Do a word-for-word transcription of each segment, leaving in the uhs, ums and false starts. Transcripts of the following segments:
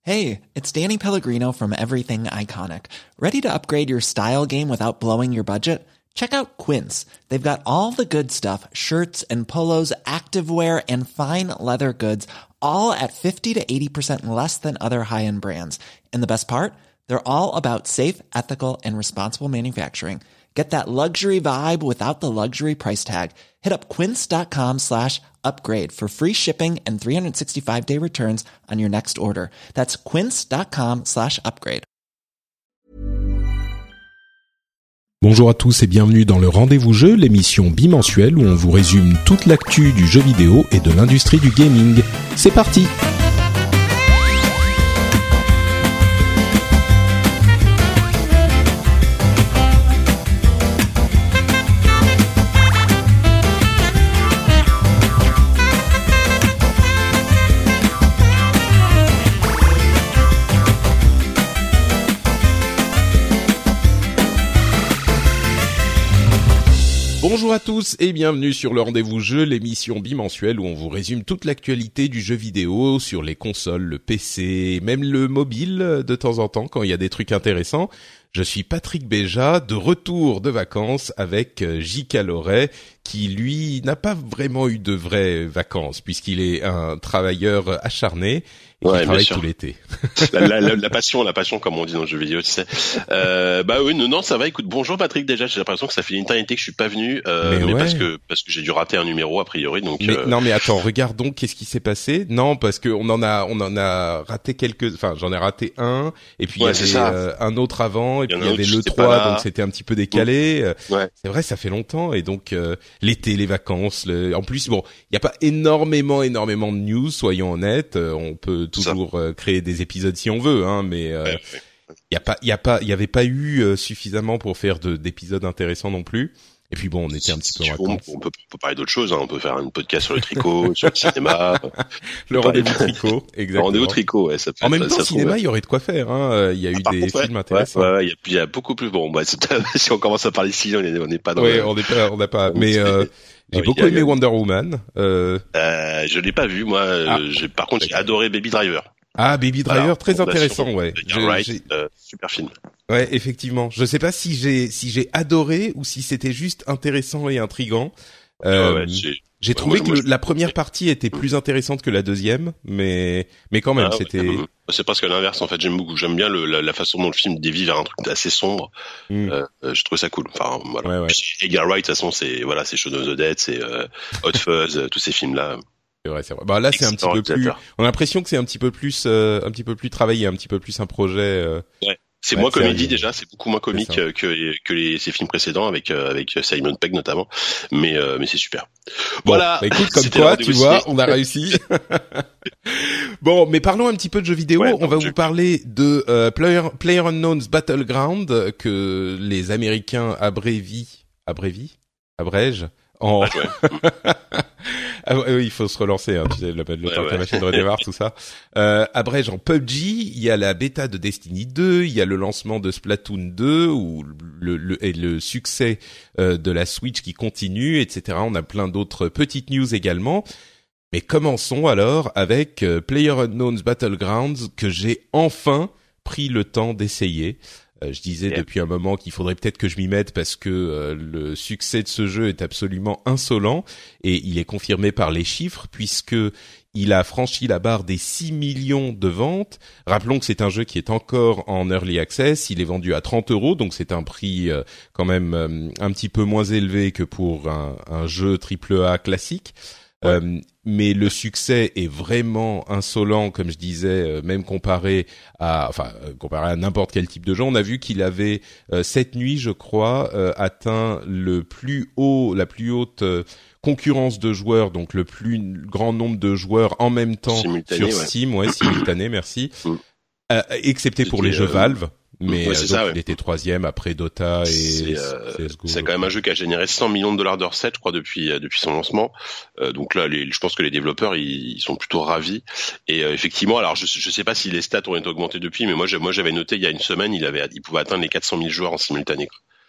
Hey, it's Danny Pellegrino from Everything Iconic. Ready to upgrade your style game without blowing your budget? Check out Quince. They've got all the good stuff, shirts and polos, activewear, and fine leather goods, all at fifty to eighty percent less than other high-end brands. And the best part? They're all about safe, ethical, and responsible manufacturing. Get that luxury vibe without the luxury price tag. Hit up quince.com slash upgrade for free shipping and three sixty-five day returns on your next order. That's quince.com slash upgrade. Bonjour à tous et bienvenue dans le Rendez-vous Jeu, l'émission bimensuelle où on vous résume toute l'actu du jeu vidéo et de l'industrie du gaming. C'est parti! Bonjour à tous et bienvenue sur le Rendez-vous Jeu, l'émission bimensuelle où on vous résume toute l'actualité du jeu vidéo sur les consoles, le P C, même le mobile de temps en temps quand il y a des trucs intéressants. Je suis Patrick Béja, de retour de vacances avec J K Loret, qui lui n'a pas vraiment eu de vraies vacances puisqu'il est un travailleur acharné et ouais, qui travaille tout l'été. La, la, la, la passion, la passion comme on dit dans le jeu vidéo, tu sais. Euh, bah oui, non, non, ça va. Écoute, bonjour Patrick. Déjà, j'ai l'impression que ça fait une éternité que je suis pas venu, euh, mais, mais ouais. parce que parce que j'ai dû rater un numéro a priori. Donc mais, euh... non, mais attends, regardons qu'est-ce qui s'est passé. Non, parce que on en a on en a raté quelques. Enfin, j'en ai raté un et puis il ouais, y avait euh, un autre avant et puis il y, y avait le trois, donc c'était un petit peu décalé. Ouais. C'est vrai, ça fait longtemps et donc euh, l'été, les vacances. Le... En plus, bon, il y a pas énormément, énormément de news. Soyons honnêtes, euh, on peut toujours euh, créer des épisodes si on veut, hein, mais euh, ouais, il y a pas, il y a pas, il y avait pas eu euh, suffisamment pour faire de, d'épisodes intéressants non plus. Et puis bon, on était un petit peu en vacances. On peut, on peut parler d'autres choses, hein. On peut faire un podcast sur le tricot, sur le cinéma. Le rendez-vous tricot, exactement. Le rendez-vous tricot, ouais. Ça peut en même être, temps, ça cinéma, il y aurait de quoi faire. Hein. Il y a eu ah, des contre, films ouais, intéressants. Ouais, ouais, il y a, il y a beaucoup plus. Bon, bah, si on commence à parler cinéma, on n'est pas dans. Ouais, le... on n'est pas, on n'a pas. Mais euh, j'ai beaucoup a, aimé a... Wonder Woman. Euh... Euh, je l'ai pas vu, moi. Ah, j'ai, par contre, j'ai adoré Baby Driver. Ah, Baby Driver, Alors, très intéressant, ouais. Je, right, euh, super film. Ouais, effectivement. Je sais pas si j'ai si j'ai adoré ou si c'était juste intéressant et intriguant. Euh, ouais, ouais, j'ai, j'ai ouais, trouvé moi, que moi, le, je... la première partie était plus intéressante que la deuxième, mais mais quand même, ah, c'était. Ouais, c'est presque l'inverse en fait. J'aime beaucoup. J'aime bien le, la, la façon dont le film dévie vers un truc assez sombre. Mm. Euh, je trouve ça cool. Enfin voilà. Ouais, ouais. Edgar Wright, de toute façon, c'est voilà, c'est Shaun of the Dead, c'est euh, Hot Fuzz, tous ces films là. C'est vrai, c'est vrai. Bah là, c'est un petit peu plus. On a l'impression que c'est un petit peu plus, euh, un petit peu plus travaillé, un petit peu plus un projet. Euh... Ouais. C'est ouais, moins comédie déjà, c'est beaucoup moins comique que que les ces films précédents avec euh, avec Simon Pegg notamment, mais euh, mais c'est super. Bon, voilà. Bah écoute, comme toi, tu vois, on a réussi. Bon, mais parlons un petit peu de jeux vidéo. Ouais, on va vous parler de euh, Player PlayerUnknown's Battleground que les Américains abrévient, abrévient, abrègent. En... Ah, ouais. ah oui, il faut se relancer, hein, tu sais, le, le temps ouais, que ouais. la machine redémarre, tout ça. Euh, abrège en P U B G, il y a la bêta de Destiny deux, il y a le lancement de Splatoon deux, ou le, le, et le succès euh, de la Switch qui continue, et cetera. On a plein d'autres petites news également. Mais commençons alors avec euh, PlayerUnknown's Battlegrounds que j'ai enfin pris le temps d'essayer. Euh, je disais yeah. depuis un moment qu'il faudrait peut-être que je m'y mette parce que euh, le succès de ce jeu est absolument insolent et il est confirmé par les chiffres puisque il a franchi la barre des six millions de ventes. Rappelons que c'est un jeu qui est encore en early access. Il est vendu à trente euros, donc c'est un prix euh, quand même euh, un petit peu moins élevé que pour un, un jeu triple A classique. Ouais. Euh, mais le succès est vraiment insolent, comme je disais, euh, même comparé à, enfin, euh, comparé à n'importe quel type de jeu. On a vu qu'il avait euh, cette nuit, je crois, euh, atteint le plus haut, la plus haute euh, concurrence de joueurs, donc le plus grand nombre de joueurs en même temps simultané, sur ouais. Steam, ouais, simultané, merci. Mm. Euh, excepté pour les jeux Valve. Mais ouais, euh, donc ça, ouais. il était troisième après Dota et c'est, euh, C S G O. C'est quand même un jeu qui a généré cent millions de dollars de recettes, je crois, depuis euh, depuis son lancement. Euh, donc là, les, je pense que les développeurs ils, ils sont plutôt ravis. Et euh, effectivement, alors je je sais pas si les stats ont été augmentées depuis, mais moi moi j'avais noté il y a une semaine, il avait il pouvait atteindre les quatre cent mille joueurs en simultané.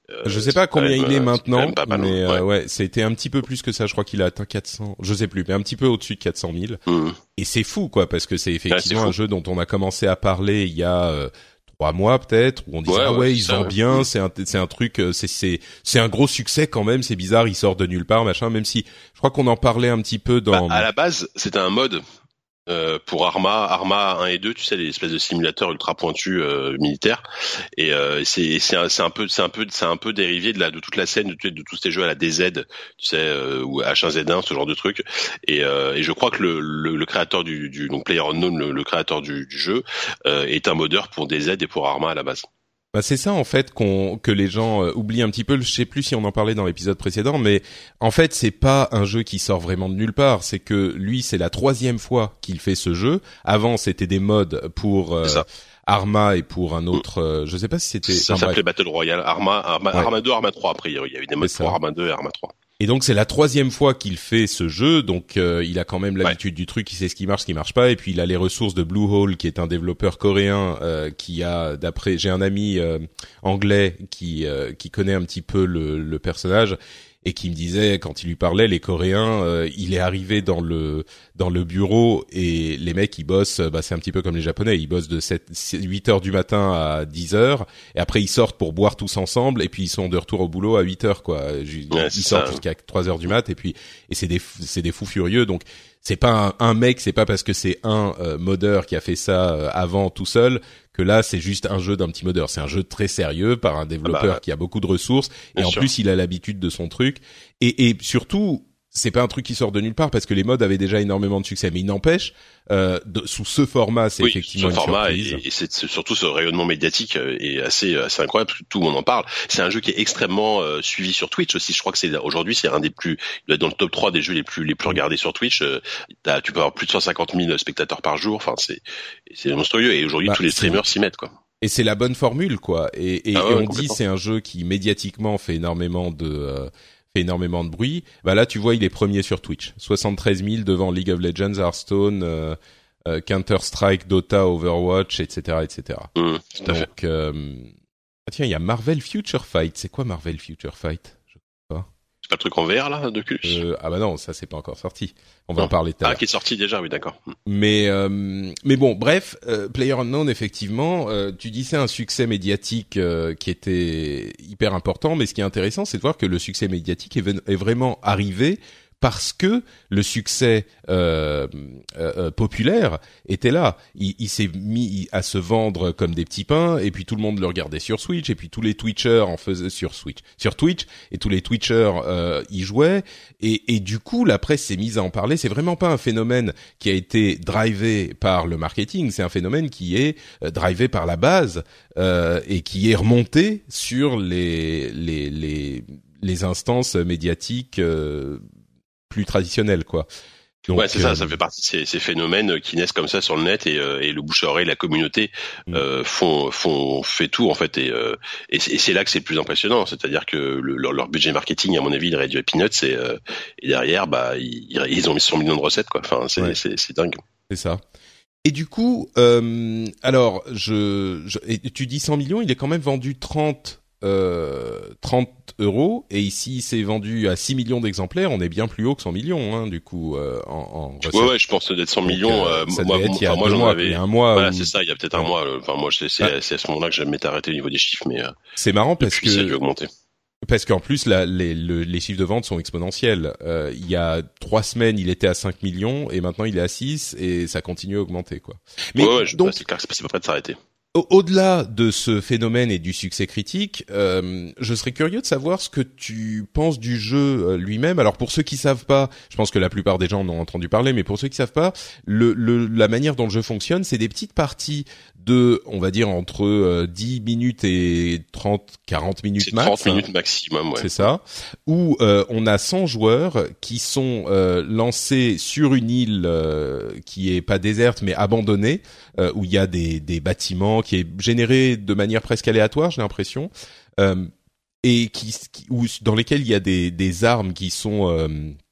Euh, je sais pas combien même, il est maintenant, pas mal, mais ouais. euh, ouais, c'était un petit peu plus que ça. Je crois qu'il a atteint quatre cents, je sais plus, mais un petit peu au-dessus de quatre cent mille. Mmh. Et c'est fou, quoi, parce que c'est effectivement ouais, c'est un jeu dont on a commencé à parler il y a euh, trois mois peut-être, où on disait ouais, ah ouais, ouais, il ça, vend ouais. bien, Mmh. c'est un c'est un truc, c'est c'est c'est un gros succès quand même. C'est bizarre, il sort de nulle part, machin. Même si je crois qu'on en parlait un petit peu dans. Bah, à la base, c'était un mode. Euh, pour Arma, Arma un et deux, tu sais, les espèces de simulateurs ultra pointus euh, militaires, et euh, c'est c'est un, c'est un peu c'est un peu c'est un peu dérivé de la de toute la scène de, de tous ces jeux à la D Z, tu sais, euh, ou H un Z un, ce genre de truc. Et, euh, et je crois que le, le, le créateur du, du donc PlayerUnknown, le, le créateur du, du jeu, euh, est un modeur pour D Z et pour Arma à la base. Bah c'est ça en fait qu'on que les gens euh, oublient un petit peu. Je sais plus si on en parlait dans l'épisode précédent, mais en fait c'est pas un jeu qui sort vraiment de nulle part. C'est que lui c'est la troisième fois qu'il fait ce jeu. Avant c'était des mods pour euh, Arma et pour un autre. Euh, je sais pas si c'était. Ça enfin, s'appelait bref. Battle Royale. Arma, Arma, Ouais. Arma deux, Arma trois. Après il y a eu des mods C'est pour ça. Arma deux et Arma trois. Et donc c'est la troisième fois qu'il fait ce jeu, donc euh, il a quand même l'habitude ouais. du truc, il sait ce qui marche, ce qui marche pas, et puis il a les ressources de Bluehole, qui est un développeur coréen euh, qui a, d'après, j'ai un ami euh, anglais qui euh, qui connaît un petit peu le, le personnage et qui me disait quand il lui parlait, les Coréens, euh, il est arrivé dans le dans le bureau et les mecs ils bossent, bah c'est un petit peu comme les Japonais, ils bossent de sept, huit heures du matin à dix heures et après ils sortent pour boire tous ensemble et puis ils sont de retour au boulot à huit heures quoi. Ils ouais, sortent ça. jusqu'à trois heures du mat et puis et c'est des c'est des fous furieux donc. C'est pas un, un mec, c'est pas parce que c'est un euh, modeur qui a fait ça euh, avant tout seul que là c'est juste un jeu d'un petit modeur. C'est un jeu très sérieux par un développeur ah bah, qui a beaucoup de ressources et en sûr. Plus il a l'habitude de son truc et, et surtout c'est pas un truc qui sort de nulle part parce que les mods avaient déjà énormément de succès. Mais il n'empêche, euh, de, sous ce format, c'est oui, effectivement ce une format surprise. Et, et c'est surtout ce rayonnement médiatique est assez, assez incroyable parce que tout le monde en parle. C'est un jeu qui est extrêmement euh, suivi sur Twitch aussi. Je crois que c'est aujourd'hui c'est un des plus, il doit être dans le top trois des jeux les plus les plus regardés sur Twitch. Euh, t'as, tu peux avoir plus de cent cinquante mille spectateurs par jour. Enfin c'est c'est monstrueux et aujourd'hui bah, tous les streamers s'y mettent quoi. Et c'est la bonne formule quoi. Et, et, ah ouais, et on dit c'est un jeu qui médiatiquement fait énormément de euh, fait énormément de bruit. Bah là, tu vois, il est premier sur Twitch. soixante-treize mille devant League of Legends, Hearthstone, euh, euh, Counter-Strike, Dota, Overwatch, et cetera, et cetera. Mmh, Donc, euh... ah, tiens, il y a Marvel Future Fight. C'est quoi Marvel Future Fight? Je sais pas. C'est pas le truc en V R là, de Culus euh, Ah bah non, ça c'est pas encore sorti. On va non. en parler tout à l'heure. Ah, qui est sorti déjà, oui, d'accord. Mais euh, mais bon, bref, euh, PlayerUnknown, effectivement, euh, tu dis c'est un succès médiatique euh, qui était hyper important, mais ce qui est intéressant, c'est de voir que le succès médiatique est, est vraiment arrivé parce que le succès euh, euh, populaire était là. Il, il s'est mis à se vendre comme des petits pains, et puis tout le monde le regardait sur Switch, et puis tous les Twitchers en faisaient sur Switch, sur Twitch, et tous les Twitchers euh, y jouaient, et, et du coup la presse s'est mise à en parler. C'est vraiment pas un phénomène qui a été drivé par le marketing, c'est un phénomène qui est euh, drivé par la base euh, et qui est remonté sur les les les, les instances médiatiques. Euh, plus traditionnel quoi. Donc, ouais, c'est euh... ça, ça fait partie de ces, ces phénomènes qui naissent comme ça sur le net et, euh, et le bouche à oreille, la communauté mmh. euh, font font fait tout en fait et euh, et, c'est, et c'est là que c'est le plus impressionnant, c'est-à-dire que le, leur, leur budget marketing à mon avis il est réduit à peanuts et, euh, et derrière bah ils, ils ont mis cent millions de recettes quoi. Enfin c'est ouais. c'est, c'est dingue. C'est ça. Et du coup, euh, alors je, je et tu dis cent millions, il est quand même vendu trente Euh, trente euros et ici c'est vendu à six millions d'exemplaires. On est bien plus haut que cent millions hein, du coup euh, en, en ouais ouais je pense d'être cent millions. Euh, ça moi, devait être il y a moi, deux j'en mois, avais il y a un mois voilà où... c'est ça il y a peut-être un mois enfin moi c'est c'est, ah. c'est à ce moment-là que je m'étais arrêté au niveau des chiffres mais euh, c'est marrant parce que ça a dû augmenter. Parce qu'en plus, là, les, le, les chiffres de vente sont exponentiels. Euh, il y a trois semaines, il était à cinq millions et maintenant il est à six et ça continue à augmenter, quoi. Mais ouais, ouais, je, donc, bah, c'est clair que c'est pas prêt de s'arrêter. Au-delà de ce phénomène et du succès critique, euh, je serais curieux de savoir ce que tu penses du jeu lui-même. Alors pour ceux qui savent pas, je pense que la plupart des gens en ont entendu parler, mais pour ceux qui savent pas, le, le, la manière dont le jeu fonctionne, c'est des petites parties de, on va dire, entre euh, dix minutes et trente, quarante minutes c'est max. trente minutes maximum, ouais. C'est ça. Où euh, on a cent joueurs qui sont euh, lancés sur une île euh, qui est pas déserte mais abandonnée, euh, où il y a des, des bâtiments, qui est généré de manière presque aléatoire, j'ai l'impression, euh, et qui, qui où, dans lesquels il y a des, des armes qui sont euh,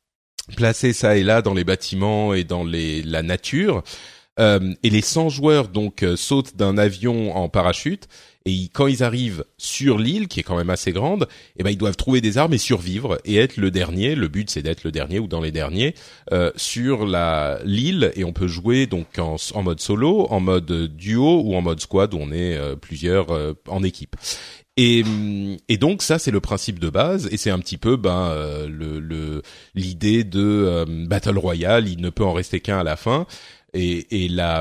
placées ça et là dans les bâtiments et dans les, la nature. Euh, et les cent joueurs donc euh, sautent d'un avion en parachute Et ils, quand ils arrivent sur l'île, qui est quand même assez grande, eh ben ils doivent trouver des armes et survivre et être le dernier. Le but, c'est d'être le dernier ou dans les derniers euh, sur la l'île. Et on peut jouer donc en, en mode solo, en mode duo ou en mode squad où on est euh, plusieurs euh, en équipe. Et, et donc ça c'est le principe de base et c'est un petit peu ben euh, le, le l'idée de euh, Battle Royale, il ne peut en rester qu'un à la fin et, et la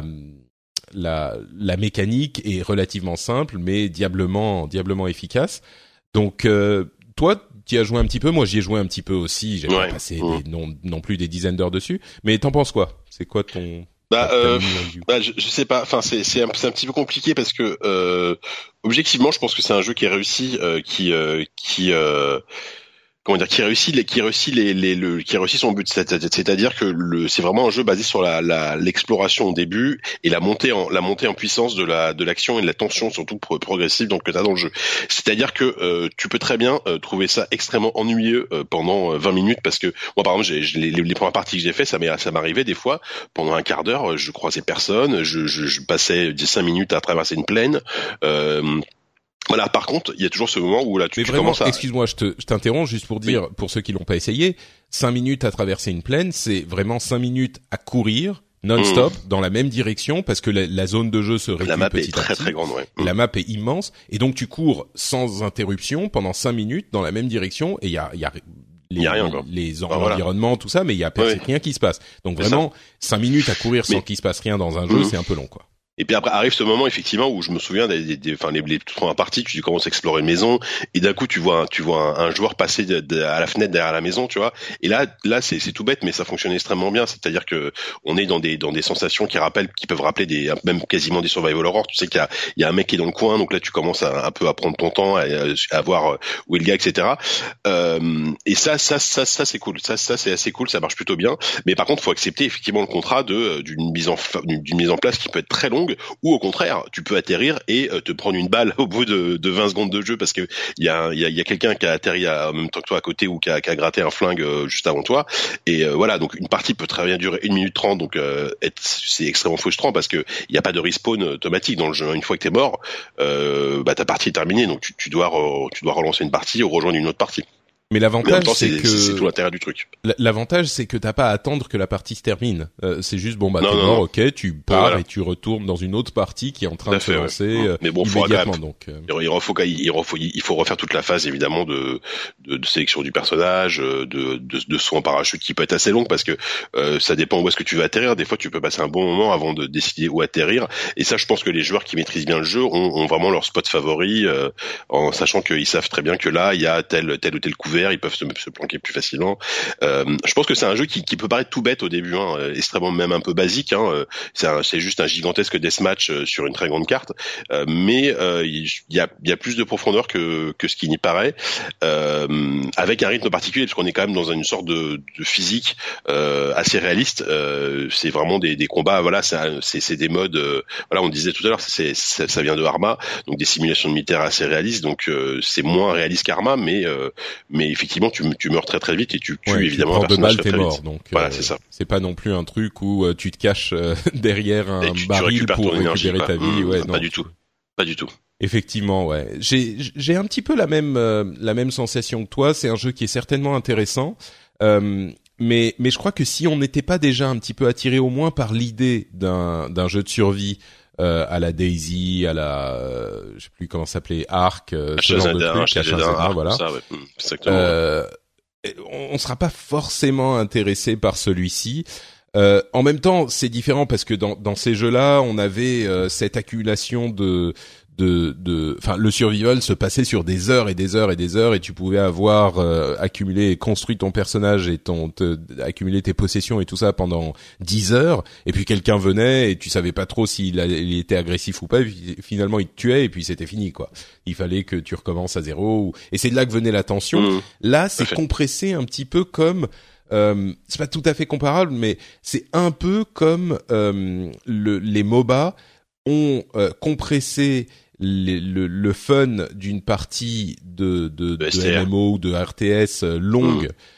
la la mécanique est relativement simple mais diablement diablement efficace. Donc euh, toi tu as joué un petit peu, moi j'y ai joué un petit peu aussi, j'ai ouais. pas passé mmh. des, non non plus des dizaines d'heures dessus, mais t'en penses quoi? C'est quoi ton Bah, euh, bah je, je sais pas. Enfin, c'est c'est un, c'est un petit peu compliqué parce que euh, objectivement, je pense que c'est un jeu qui est réussi, euh, qui euh, qui euh, comment dire, qui réussit les, qui réussit les, les, le, qui réussit son but. C'est-à-dire que le, c'est vraiment un jeu basé sur la, la, l'exploration au début et la montée en, la montée en puissance de la, de l'action et de la tension surtout pro- progressive donc que t'as dans le jeu. C'est-à-dire que euh, tu peux très bien euh, trouver ça extrêmement ennuyeux euh, pendant euh, vingt minutes parce que moi par exemple, j'ai, j'ai, les, les premières parties que j'ai fait, ça m'est, ça m'arrivait des fois pendant un quart d'heure, je croisais personne, je, je, je passais cinq minutes à traverser une plaine. Euh, Voilà. Par contre, il y a toujours ce moment où là, tu, mais tu vraiment, commences à. Excuse-moi, je te, je t'interromps juste pour dire, oui. Pour ceux qui l'ont pas essayé, cinq minutes à traverser une plaine, c'est vraiment cinq minutes à courir non-stop mmh. dans la même direction parce que la, la zone de jeu se réduit petit à petit. La map est très très grande, ouais. La map est immense et donc tu cours sans interruption pendant cinq minutes dans la même direction et il y a, il y a les, il y a rien, quoi. les ah, environnements, voilà. Tout ça, mais il y a ouais. rien qui se passe. Donc c'est vraiment, ça. cinq minutes à courir sans mais... qu'il se passe rien dans un jeu, mmh. c'est un peu long, quoi. Et puis après arrive ce moment effectivement où je me souviens des, des, des enfin les, les premières parties, tu commences à explorer une maison et d'un coup tu vois un, tu vois un, un joueur passer de, de, à la fenêtre derrière la maison, tu vois. Et là là c'est c'est tout bête mais ça fonctionne extrêmement bien. C'est-à-dire que on est dans des dans des sensations qui rappellent, qui peuvent rappeler des même quasiment des survival horror. Tu sais qu'il y a il y a un mec qui est dans le coin, donc là tu commences à un peu à prendre ton temps, à, à voir où est le gars, et cetera. Euh, et ça ça ça ça c'est cool. Ça ça c'est assez cool, ça marche plutôt bien. Mais par contre faut accepter effectivement le contrat de d'une mise en d'une mise en place qui peut être très longue ou au contraire tu peux atterrir et euh, te prendre une balle au bout de, de vingt secondes de jeu parce que il y a il y a, y a quelqu'un qui a atterri à, en même temps que toi à côté ou qui a, qui a gratté un flingue euh, juste avant toi et euh, voilà, donc une partie peut très bien durer une minute trente, donc euh, être, c'est extrêmement frustrant parce que il y a pas de respawn automatique dans le jeu. Une fois que t'es mort, euh, bah ta partie est terminée, donc tu, tu dois re, tu dois relancer une partie ou rejoindre une autre partie. Mais l'avantage, temps, c'est, c'est que c'est tout l'intérêt du truc. L'avantage, c'est que t'as pas à attendre que la partie se termine. Euh, c'est juste bon bah non, t'es non, mort, non. ok, tu pars voilà. Et tu retournes dans une autre partie qui est en train de se ouais. lancer euh, mais bon, immédiatement. Même, donc, euh... il, faut, il, faut, il faut refaire toute la phase évidemment de, de, de sélection du personnage, de, de, de saut en parachute qui peut être assez longue parce que euh, ça dépend où est-ce que tu veux atterrir. Des fois, tu peux passer un bon moment avant de décider où atterrir. Et ça, je pense que les joueurs qui maîtrisent bien le jeu ont, ont vraiment leur spot favori, euh, en sachant qu'ils savent très bien que là, il y a tel tel ou tel couvert, ils peuvent se, se planquer plus facilement. Euh, je pense que c'est un jeu qui, qui peut paraître tout bête au début, hein, extrêmement même un peu basique. Hein, c'est, un, c'est juste un gigantesque deathmatch sur une très grande carte, euh, mais euh, il y a, il y a plus de profondeur que, que ce qui n'y paraît, euh, avec un rythme particulier parce qu'on est quand même dans une sorte de, de physique euh, assez réaliste. Euh, c'est vraiment des, des combats. Voilà, c'est, c'est, c'est des modes. Euh, voilà, on disait tout à l'heure, c'est, c'est, ça vient de Arma, donc des simulations de militaires assez réalistes. Donc euh, c'est moins réaliste qu'Arma, mais euh, mais effectivement tu, tu meurs très très vite et tu tues ouais, évidemment un personnage très, très mort, vite. Donc voilà, euh, c'est ça. C'est pas non plus un truc où euh, tu te caches euh, derrière un tu, baril tu pour énergie, récupérer ta vie. Mmh, ouais, pas non. du tout, pas du tout. Effectivement, ouais. J'ai j'ai un petit peu la même euh, la même sensation que toi. C'est un jeu qui est certainement intéressant, euh, mais mais je crois que si on n'était pas déjà un petit peu attiré au moins par l'idée d'un d'un jeu de survie. Euh, à la Daisy, à la, euh, je sais plus comment ça s'appelait, Ark, euh, ce genre de truc, H un Z un, voilà. Ça, ouais. Exactement. Euh, on, on sera pas forcément intéressé par celui-ci. Euh, en même temps, c'est différent parce que dans, dans ces jeux-là, on avait euh, cette accumulation de de de enfin le survival se passait sur des heures et des heures et des heures et tu pouvais avoir euh, accumulé et construit ton personnage et ton te, accumuler tes possessions et tout ça pendant dix heures et puis quelqu'un venait et tu savais pas trop s'il il était agressif ou pas et puis, finalement il te tuait et puis c'était fini quoi. Il fallait que tu recommences à zéro ou... et c'est de là que venait la tension. Mmh. Là, c'est compressé un petit peu comme euh, c'est pas tout à fait comparable mais c'est un peu comme euh, le les M O B A ont euh, compressé Les, le, le fun d'une partie de, de, de, de M M O ou de R T S longue mmh.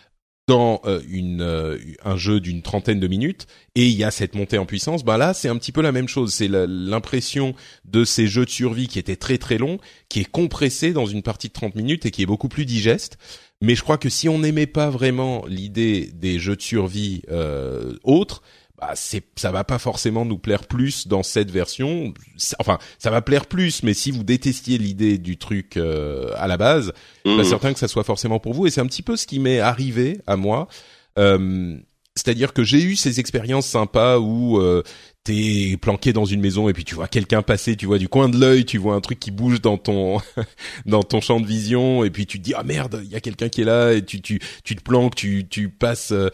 dans euh, une euh, un jeu d'une trentaine de minutes et il y a cette montée en puissance, ben là c'est un petit peu la même chose, c'est la, l'impression de ces jeux de survie qui étaient très très longs, qui est compressé dans une partie de trente minutes et qui est beaucoup plus digeste. Mais je crois que si on n'aimait pas vraiment l'idée des jeux de survie euh, autres, bah c'est ça va pas forcément nous plaire plus dans cette version. Enfin, ça va plaire plus, mais si vous détestiez l'idée du truc euh, à la base, mmh. pas certain que ça soit forcément pour vous. Et c'est un petit peu ce qui m'est arrivé à moi. Euh, c'est-à-dire que j'ai eu ces expériences sympas où euh, t'es planqué dans une maison et puis tu vois quelqu'un passer, tu vois du coin de l'œil, tu vois un truc qui bouge dans ton dans ton champ de vision et puis tu te dis ah merde, il y a quelqu'un qui est là et tu tu tu te planques, tu tu passes euh,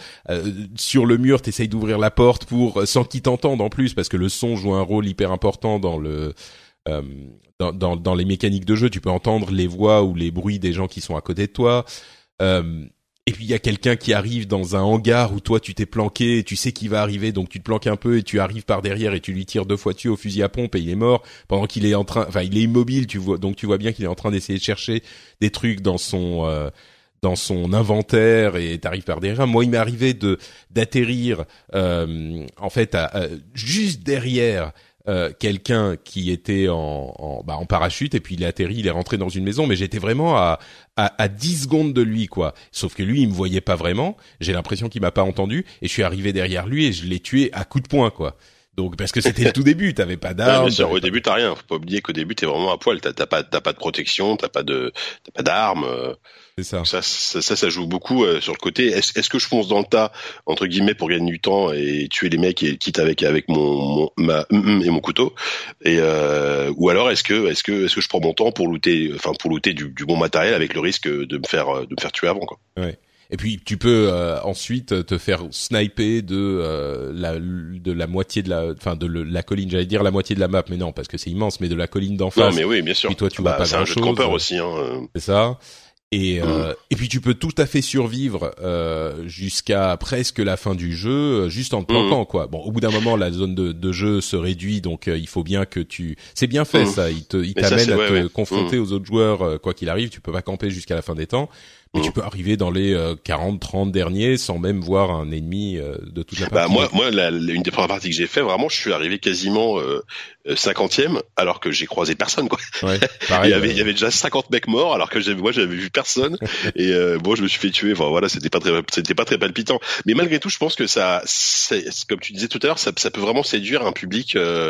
sur le mur, t'essayes d'ouvrir la porte pour sans qu'il t'entende en plus parce que le son joue un rôle hyper important dans le euh, dans dans dans les mécaniques de jeu, tu peux entendre les voix ou les bruits des gens qui sont à côté de toi. Euh, Et puis il y a quelqu'un qui arrive dans un hangar où toi tu t'es planqué, et tu sais qu'il va arriver, donc tu te planques un peu et tu arrives par derrière et tu lui tires deux fois dessus au fusil à pompe et il est mort pendant qu'il est en train, enfin il est immobile, tu vois, donc tu vois bien qu'il est en train d'essayer de chercher des trucs dans son euh, dans son inventaire et t'arrives par derrière. Moi il m'est arrivé de d'atterrir euh, en fait à, à, juste derrière. Euh, quelqu'un qui était en, en, bah, en parachute et puis il est atterri, il est rentré dans une maison, mais j'étais vraiment à, à, à dix secondes de lui, quoi. Sauf que lui, il me voyait pas vraiment. J'ai l'impression qu'il m'a pas entendu et je suis arrivé derrière lui et je l'ai tué à coups de poing, quoi. Donc parce que c'était le tout début, t'avais pas d'armes. Ouais, bien sûr, au début t'as rien. Faut pas oublier qu'au début t'es vraiment à poil. T'as, t'as pas, t'as pas de protection, t'as pas de, t'as pas d'armes. C'est ça. Ça, ça, ça, ça joue beaucoup euh, sur le côté. Est-ce, est-ce que je fonce dans le tas entre guillemets pour gagner du temps et tuer les mecs et quitte avec avec mon, mon ma et mon couteau et euh, ou alors est-ce que est-ce que est-ce que je prends mon temps pour looter, enfin pour looter du, du bon matériel avec le risque de me faire de me faire tuer avant, quoi. Ouais. Et puis tu peux euh, ensuite te faire sniper de euh, la de la moitié de la enfin de le, la colline, j'allais dire la moitié de la map, mais non parce que c'est immense, mais de la colline d'en face. Non mais oui, bien sûr. Et toi tu bah, vois pas c'est un jeu de campeur aussi, hein. C'est ça. Et euh, mmh. et puis tu peux tout à fait survivre euh, jusqu'à presque la fin du jeu juste en te planquant, mmh. quoi. Bon, au bout d'un moment la zone de, de jeu se réduit, donc euh, il faut bien que tu. C'est bien fait mmh. ça. Il te, il t'amène ça, à ouais, te ouais. confronter mmh. aux autres joueurs euh, quoi qu'il arrive. Tu peux pas camper jusqu'à la fin des temps. Mais mmh. tu peux arriver dans les euh, quarante trente derniers sans même voir un ennemi euh, de toute la partie. Bah moi, moi, la, la, une des premières parties que j'ai fait, vraiment, je suis arrivé quasiment euh, cinquantième, alors que j'ai croisé personne, quoi. Ouais, pareil, il y avait, euh... il y avait déjà cinquante mecs morts, alors que j'avais, moi, j'avais vu personne. et euh, bon, je me suis fait tuer. Enfin voilà, c'était pas très, c'était pas très palpitant. Mais malgré tout, je pense que ça, c'est, comme tu disais tout à l'heure, ça, ça peut vraiment séduire un public, euh,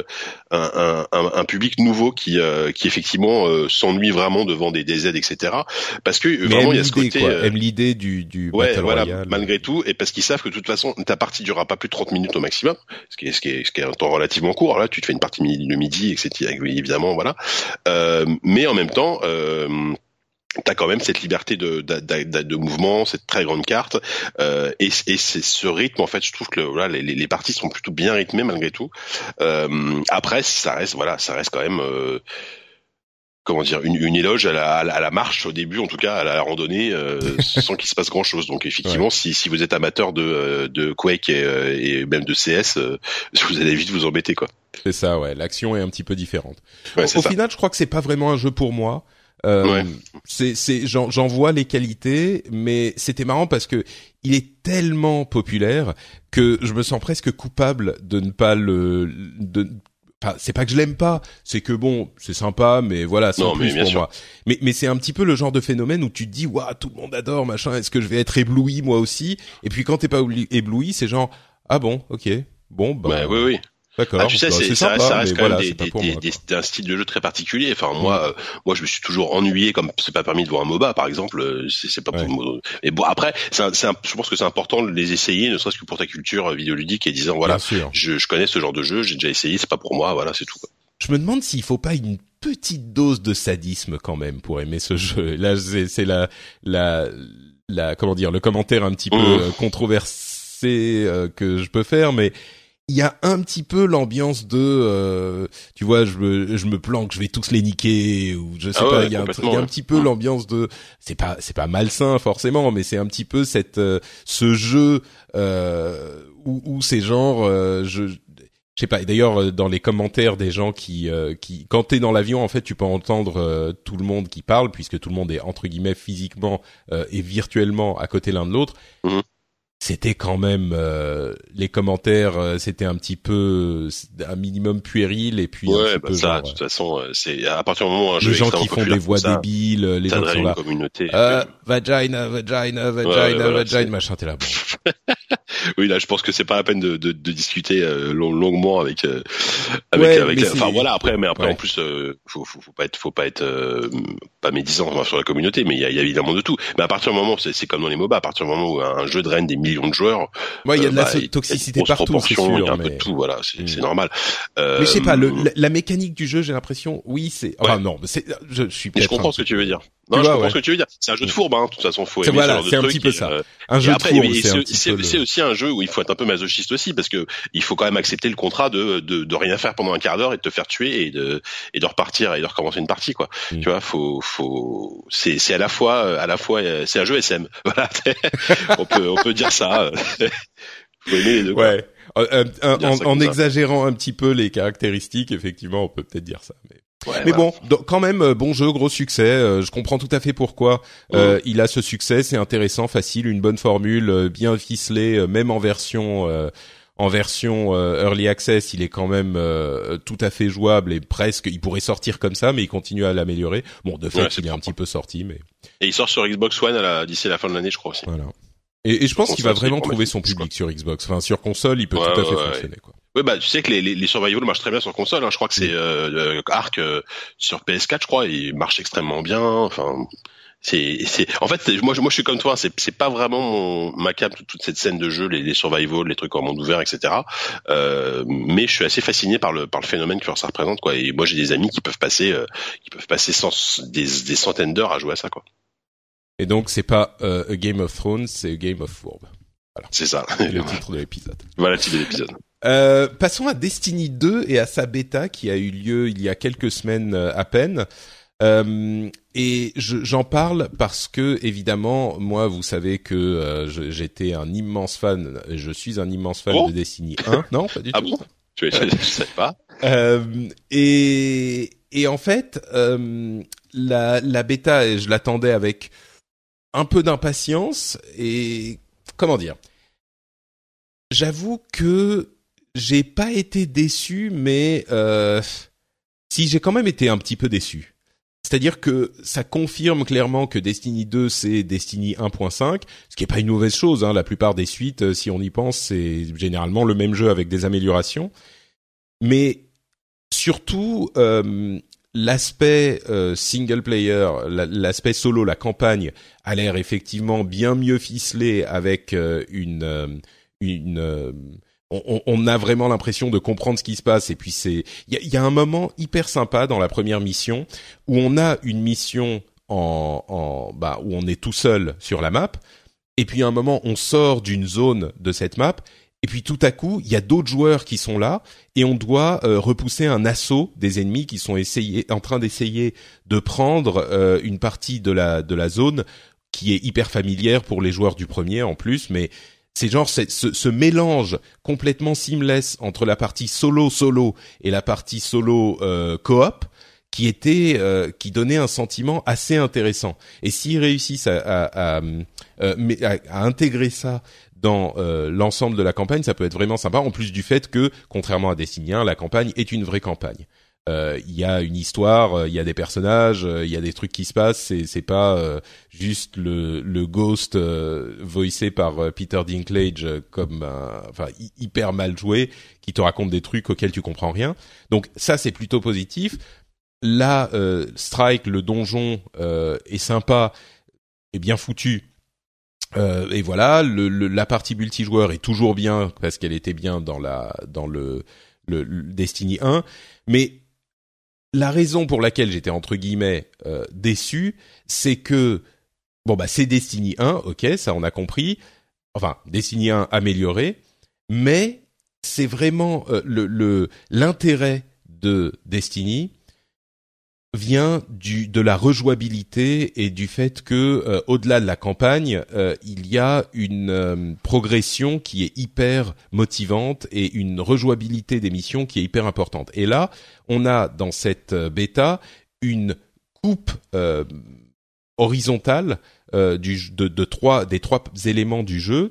un, un, un, un public nouveau qui, euh, qui effectivement euh, s'ennuie vraiment devant des D Z, et cetera. Parce que Mais vraiment, il y a ce côté. Quoi, aime l'idée du, du ouais, Battle voilà, Royale. Malgré tout, et parce qu'ils savent que de toute façon, ta partie durera pas plus de trente minutes au maximum, ce qui est, ce qui est, ce qui est un temps relativement court. Là, tu te fais une partie de midi, et cetera. Évidemment, voilà. Euh, mais en même temps, euh, t'as quand même cette liberté de, de, de, de mouvement, cette très grande carte, euh, et, et c'est ce rythme, en fait, je trouve que voilà, les, les parties sont plutôt bien rythmées malgré tout. Euh, après, ça reste, voilà, ça reste quand même. Euh, comment dire, une, une éloge à la, à la marche au début, en tout cas à la randonnée, euh, sans qu'il se passe grand chose. Donc effectivement, ouais. si, si vous êtes amateur de, de Quake et, et même de C S, euh, vous allez vite vous embêter, quoi. C'est ça, ouais. L'action est un petit peu différente. Ouais, au ça. final, je crois que c'est pas vraiment un jeu pour moi. Euh, ouais. c'est, c'est, j'en, j'en vois les qualités, mais c'était marrant parce que il est tellement populaire que je me sens presque coupable de ne pas le, de, Enfin, c'est pas que je l'aime pas, c'est que bon, c'est sympa, mais voilà, c'est non, en plus mais pour sûr. moi. Mais mais c'est un petit peu le genre de phénomène où tu te dis, waouh, tout le monde adore, machin. Est-ce que je vais être ébloui moi aussi? Et puis quand t'es pas ébloui, c'est genre, ah bon, ok, bon, bah. Ouais, oui, oui. D'accord. Ah, tu sais, bah, c'est, c'est ça, sympa, ça reste quand voilà, même des, des, moi, des, des, un style de jeu très particulier. Enfin, mmh. moi, euh, moi, je me suis toujours ennuyé, comme c'est pas permis de voir un MOBA, par exemple. C'est, c'est pas ouais. pour. Mais bon, après, c'est, un, c'est un, je pense que c'est important de les essayer, ne serait-ce que pour ta culture vidéoludique et disant, voilà, je, je connais ce genre de jeu, j'ai déjà essayé, c'est pas pour moi, voilà, c'est tout, quoi. Je me demande s'il faut pas une petite dose de sadisme quand même pour aimer ce jeu. Là, c'est, c'est la, la, la, comment dire, le commentaire un petit peu mmh. controversé euh, que je peux faire, mais il y a un petit peu l'ambiance de, euh, tu vois, je me, je me planque, je vais tous les niquer, ou je sais ah pas. Ouais, il y a, un, il y a ouais. un petit peu l'ambiance de, c'est pas, c'est pas malsain forcément, mais c'est un petit peu cette, euh, ce jeu euh, où, où c'est genre, euh, je. Je sais pas. Et d'ailleurs, dans les commentaires des gens qui, euh, qui, quand t'es dans l'avion, en fait, tu peux entendre euh, tout le monde qui parle, puisque tout le monde est entre guillemets physiquement euh, et virtuellement à côté l'un de l'autre. Mmh. c'était quand même euh, les commentaires, euh, c'était un petit peu un minimum puéril et puis ouais, un petit bah peu ça, genre, de toute façon, euh, c'est à partir du moment où un jeu les gens extrêmement qui font populaire des voix ça, débiles, les gens qui sont une là, communauté. euh, vagina, vagina, vagina, Ouais, ouais, voilà, vagina, c'est- machin, t'es là, bon. Oui, là, je pense que c'est pas la peine de, de, de discuter euh, long- longuement avec euh, avec Ouais, avec. mais la- Enfin c'est- voilà. Après, mais après Ouais. en plus, euh, faut, faut faut pas être faut pas être euh, pas médisant enfin, sur la communauté, mais il y a, il y a évidemment de tout. Mais à partir du moment, c'est c'est comme dans les MOBA, à partir du moment où un jeu draine des millions de joueurs, Ouais, il y a euh, de la bah, so- il y a une toxicité grosse partout, c'est proportion, il y a sûr, un peu mais de tout. Voilà, c'est Mm. c'est normal. Euh, mais je sais pas, le, la, la mécanique du jeu, j'ai l'impression, oui, c'est, enfin Ouais. non, c'est, je, je suis mais je peut-être comprends un ce que petit tu veux peu- dire. Tu Non, je vois, comprends ouais. ce que tu veux dire. C'est un jeu de fourbe, hein. De toute façon, faut C'est- aimer voilà, ce genre de c'est un truc petit peu et, ça. euh, Un Et jeu après, de fourbe, mais c'est un c'est petit c'est- peu le... c'est aussi un jeu où il faut être un peu masochiste aussi, parce que il faut quand même accepter le contrat de, de, de rien faire pendant un quart d'heure et de te faire tuer et de, et de repartir et de recommencer une partie, quoi. Mm. Tu vois, faut, faut, c'est, c'est à la fois, à la fois, euh, c'est un jeu S M. Voilà. on peut, on peut dire ça. Faut aimer les deux, quoi. Ouais. Euh, un- Dire en, ça en comme ça. exagérant un petit peu les caractéristiques, effectivement, on peut peut-être dire ça. Mais, Ouais, mais voilà. bon, donc, quand même, euh, bon jeu, gros succès. euh, je comprends tout à fait pourquoi euh, il a ce succès. C'est intéressant, facile, une bonne formule, euh, bien ficelée, euh, même en version euh, en version euh, early access, il est quand même euh, tout à fait jouable et presque. Il pourrait sortir comme ça, mais il continue à l'améliorer. Bon, de fait, Ouais, c'est il est un propre. petit peu sorti, mais Et il sort sur Xbox One à la, d'ici la fin de l'année, je crois aussi. voilà. Et, et je pense Sur qu'il va console, c'est vraiment pour trouver mettre son une puce, public sur Xbox. Enfin, sur console, il peut Ouais, tout à fait ouais, ouais. fonctionner, quoi. Oui, bah tu sais que les, les, les survival marchent très bien sur console. Hein. Je crois que c'est euh, euh, Ark euh, sur P S quatre, je crois, il marche extrêmement bien. Enfin, c'est, c'est. En fait, c'est- moi, je- moi, je suis comme toi. C'est, c'est pas vraiment mon ma cam toute, toute cette scène de jeu, les, les survival, les trucs en monde ouvert, et cetera. Euh, mais je suis assez fasciné par le par le phénomène que ça représente, quoi. Et moi, j'ai des amis qui peuvent passer euh, qui peuvent passer cent, des, des centaines d'heures à jouer à ça, quoi. Et donc, c'est pas euh, A Game of Thrones, c'est A Game of Fourbe. C'est ça. C'est le titre de l'épisode. Voilà le titre de l'épisode. Euh, passons à Destiny deux et à sa bêta qui a eu lieu il y a quelques semaines euh, à peine. Euh, et je, j'en parle parce que évidemment, moi, vous savez que euh, je, j'étais un immense fan, je suis un immense fan Oh de Destiny un. Non, pas du Ah tout. bon? Je, je, je sais pas. Euh, et, et en fait, euh, la, la bêta, je l'attendais avec un peu d'impatience et comment dire. J'avoue que j'ai pas été déçu, mais euh, si j'ai quand même été un petit peu déçu. C'est-à-dire que ça confirme clairement que Destiny deux c'est Destiny un point cinq, ce qui est pas une mauvaise chose. Hein. La plupart des suites, si on y pense, c'est généralement le même jeu avec des améliorations. Mais surtout, euh, l'aspect euh, single player, l'aspect solo, la campagne, a l'air effectivement bien mieux ficelé avec euh, une euh, une euh, on, on a vraiment l'impression de comprendre ce qui se passe. Et puis c'est il y a, y a un moment hyper sympa dans la première mission où on a une mission en, en bah où on est tout seul sur la map. Et puis à un moment on sort d'une zone de cette map. Et puis tout à coup, il y a d'autres joueurs qui sont là et on doit euh, repousser un assaut des ennemis qui sont essayés, en train d'essayer de prendre euh, une partie de la de la zone qui est hyper familière pour les joueurs du premier en plus. Mais c'est genre c'est, ce, ce mélange complètement seamless entre la partie solo solo et la partie solo euh, coop qui était euh, qui donnait un sentiment assez intéressant. Et s'ils réussissent à, à, à, à, à intégrer ça dans euh, l'ensemble de la campagne, ça peut être vraiment sympa, en plus du fait que, contrairement à Destiny un, la campagne est une vraie campagne. Il euh, y a une histoire, il euh, y a des personnages, il euh, y a des trucs qui se passent, c'est, c'est pas euh, juste le, le Ghost euh, voicé par euh, Peter Dinklage euh, comme un, enfin hy- hyper mal joué, qui te raconte des trucs auxquels tu comprends rien. Donc ça, c'est plutôt positif. Là, euh, Strike, le donjon, euh, est sympa, est bien foutu. Euh, et voilà, le, le, la partie multijoueur est toujours bien parce qu'elle était bien dans la dans le, le, le Destiny un, mais la raison pour laquelle j'étais entre guillemets euh, déçu, c'est que bon bah c'est Destiny un, ok, ça on a compris, enfin Destiny un amélioré, mais c'est vraiment euh, le, le l'intérêt de Destiny vient du de la rejouabilité et du fait que euh, au-delà de la campagne, euh, il y a une euh, progression qui est hyper motivante et une rejouabilité des missions qui est hyper importante. Et là, on a dans cette euh, bêta une coupe euh, horizontale euh, du de, de trois des trois éléments du jeu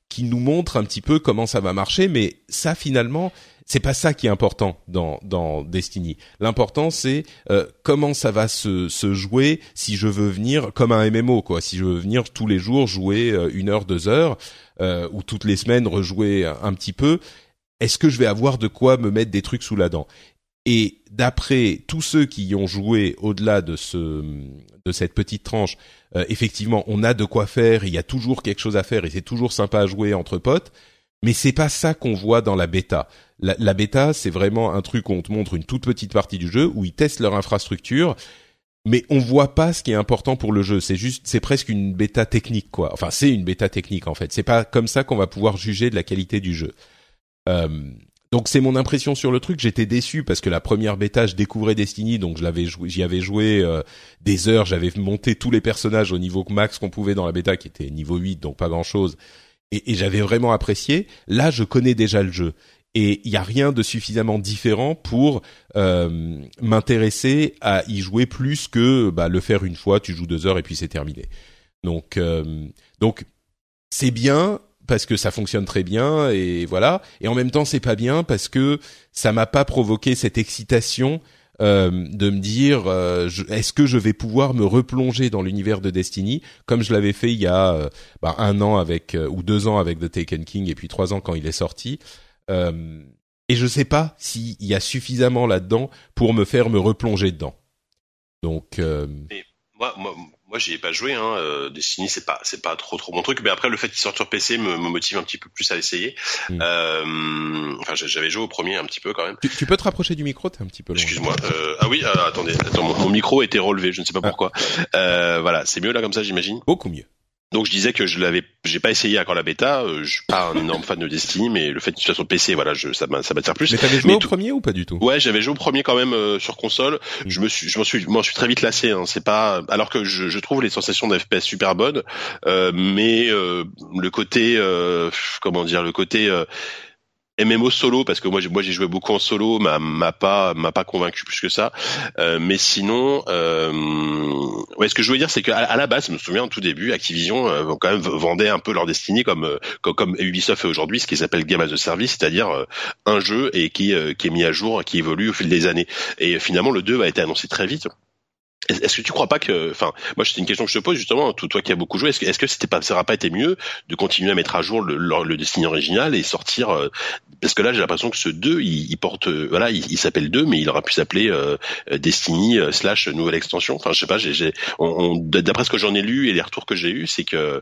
qui nous montre un petit peu comment ça va marcher, mais ça finalement, c'est pas ça qui est important dans dans Destiny. L'important c'est euh, comment ça va se se jouer si je veux venir comme un M M O quoi, si je veux venir tous les jours jouer euh, une heure, deux heures euh, ou toutes les semaines rejouer un, un petit peu. Est-ce que je vais avoir de quoi me mettre des trucs sous la dent? Et d'après tous ceux qui y ont joué au-delà de ce de cette petite tranche, euh, effectivement, on a de quoi faire, il y a toujours quelque chose à faire et c'est toujours sympa à jouer entre potes, mais c'est pas ça qu'on voit dans la bêta. La, la bêta, c'est vraiment un truc où on te montre une toute petite partie du jeu, où ils testent leur infrastructure, mais on voit pas ce qui est important pour le jeu. C'est juste, c'est presque une bêta technique, quoi. Enfin, c'est une bêta technique, en fait. C'est pas comme ça qu'on va pouvoir juger de la qualité du jeu. Euh, donc c'est mon impression sur le truc. J'étais déçu parce que la première bêta, je découvrais Destiny, donc je l'avais joué, j'y avais joué euh, des heures. J'avais monté tous les personnages au niveau max qu'on pouvait dans la bêta, qui était niveau huit, donc pas grand-chose. Et, et j'avais vraiment apprécié. Là, je connais déjà le jeu. Et il y a rien de suffisamment différent pour euh, m'intéresser à y jouer plus que bah, le faire une fois, tu joues deux heures et puis c'est terminé. Donc, euh, donc c'est bien parce que ça fonctionne très bien et voilà. Et en même temps, c'est pas bien parce que ça m'a pas provoqué cette excitation euh, de me dire euh, je, est-ce que je vais pouvoir me replonger dans l'univers de Destiny comme je l'avais fait il y a euh, bah, un an avec euh, ou deux ans avec The Taken King et puis trois ans quand il est sorti. Euh, et je sais pas s'il y a suffisamment là-dedans pour me faire me replonger dedans. Donc, euh... mais moi, moi, moi, j'y ai pas joué. Hein. Euh, Destiny, c'est pas, c'est pas trop, trop mon truc. Mais après, le fait qu'il sorte sur P C me, me motive un petit peu plus à l'essayer. Mm. Euh, enfin, j'avais joué au premier un petit peu quand même. Tu, tu peux te rapprocher du micro, t'es un petit peu loin. Excuse-moi. Euh, ah oui, euh, attendez, attends, mon, mon micro a été relevé, je ne sais pas pourquoi. Ah. Euh, voilà, c'est mieux là comme ça, j'imagine. Beaucoup mieux. Donc je disais que je l'avais, j'ai pas essayé encore la bêta. Euh, je suis pas un énorme fan de Destiny, mais le fait qu'il soit sur P C, voilà, je, ça, ça m'attire plus. Mais t'avais joué mais au tout... premier ou pas du tout? Ouais, j'avais joué au premier quand même euh, sur console. Mmh. Je me suis, je m'en suis, moi, je suis très vite lassé. Hein. C'est pas, alors que je, je trouve les sensations de F P S super bonnes, euh, mais euh, le côté, euh, comment dire, le côté euh, M M O solo, parce que moi j'ai moi j'ai joué beaucoup en solo, m'a m'a pas m'a pas convaincu plus que ça. Euh, mais sinon, euh, ouais, ce que je voulais dire, c'est qu'à à la base, je me souviens au tout début, Activision euh, quand même vendait un peu leur Destiny comme euh, comme, comme Ubisoft fait aujourd'hui, ce qui s'appelle Game as a Service, c'est-à-dire euh, un jeu et qui euh, qui est mis à jour, qui évolue au fil des années. Et finalement, le deux a été annoncé très vite. Est-ce que tu crois pas que, enfin, moi c'est une question que je te pose justement, toi qui as beaucoup joué, est-ce que est-ce que c'était pas, ça aurait pas été mieux de continuer à mettre à jour le, le, le Destiny original et sortir, euh, parce que là j'ai l'impression que ce deux, il, il porte, euh, voilà, il, il s'appelle deux, mais il aurait pu s'appeler euh, Destiny euh, slash nouvelle extension. Enfin, je sais pas, j'ai, j'ai, on, on, d'après ce que j'en ai lu et les retours que j'ai eus, c'est que euh,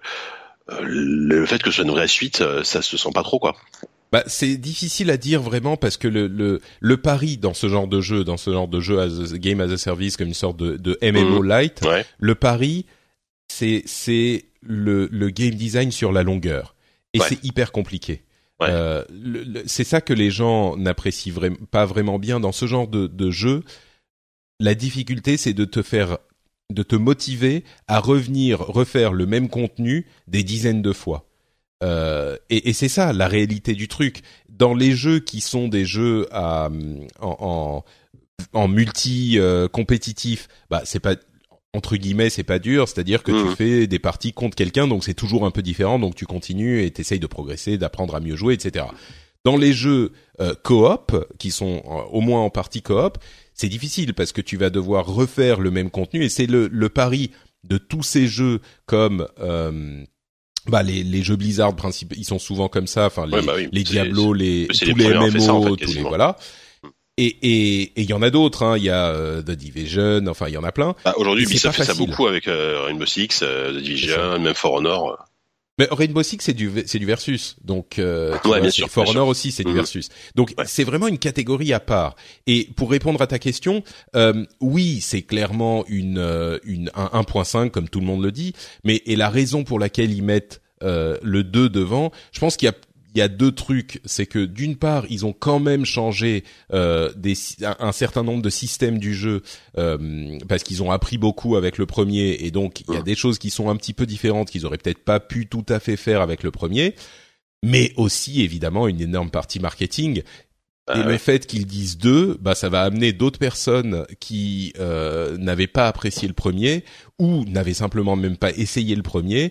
le fait que ce soit une vraie suite, ça se sent pas trop quoi. Bah, c'est difficile à dire vraiment parce que le le le pari dans ce genre de jeu, dans ce genre de jeu as a, game as a service comme une sorte de de M M O mmh. light, ouais. le pari c'est c'est le le game design sur la longueur et ouais. c'est hyper compliqué. Ouais. Euh, le, le, c'est ça que les gens n'apprécient vraiment pas vraiment bien dans ce genre de de jeu. La difficulté, c'est de te faire de te motiver à revenir refaire le même contenu des dizaines de fois. Euh, et, et c'est ça la réalité du truc. Dans les jeux qui sont des jeux à, en, en, en multi euh, compétitif, bah c'est pas entre guillemets c'est pas dur, c'est-à-dire que mmh. tu fais des parties contre quelqu'un, donc c'est toujours un peu différent, donc tu continues et t'essayes de progresser, d'apprendre à mieux jouer, et cetera. Dans les jeux euh, coop, qui sont euh, au moins en partie coop, c'est difficile parce que tu vas devoir refaire le même contenu et c'est le, le pari de tous ces jeux comme euh, bah les les jeux Blizzard principaux, ils sont souvent comme ça, enfin les, ouais, bah oui, les Diablo, les tous les, les M M O, ça, en fait, tous les voilà. Et et et il y en a d'autres, hein. Il y a euh, The Division, enfin il y en a plein. Bah, aujourd'hui, Ubisoft fait ça beaucoup avec euh, Rainbow Six, euh, The Division, même For Honor. Mais Rainbow Six c'est du c'est du versus, donc euh, ouais, vois, bien sûr. For bien Honor sûr. aussi c'est mmh. du versus. Donc ouais. c'est vraiment une catégorie à part. Et pour répondre à ta question, euh, oui c'est clairement une une un un point cinq comme tout le monde le dit, mais et la raison pour laquelle ils mettent euh, le deux devant, je pense qu'il y a il y a deux trucs, c'est que d'une part ils ont quand même changé euh, des, un certain nombre de systèmes du jeu euh, parce qu'ils ont appris beaucoup avec le premier et donc il y a des choses qui sont un petit peu différentes qu'ils auraient peut-être pas pu tout à fait faire avec le premier, mais aussi évidemment une énorme partie marketing. Et euh, le fait qu'ils disent deux, bah ça va amener d'autres personnes qui euh, n'avaient pas apprécié le premier ou n'avaient simplement même pas essayé le premier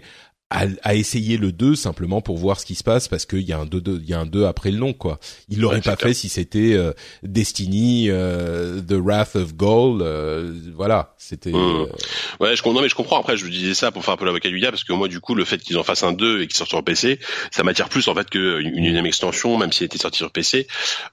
à, à essayer le deux simplement pour voir ce qui se passe parce qu'il y a un deux, il y a un deux après le nom quoi. Il l'aurait ouais, pas fait clair. Si c'était euh, Destiny, euh, The Wrath of Gaul, euh, voilà, c'était. Mmh. Euh... Ouais, je non mais je comprends. Après, je vous disais ça pour faire un peu l'avocat du diable parce que moi du coup le fait qu'ils en fassent un deux et qu'ils sortent sur P C, ça m'attire plus en fait qu'une une énième extension, même s'il était sorti sur P C.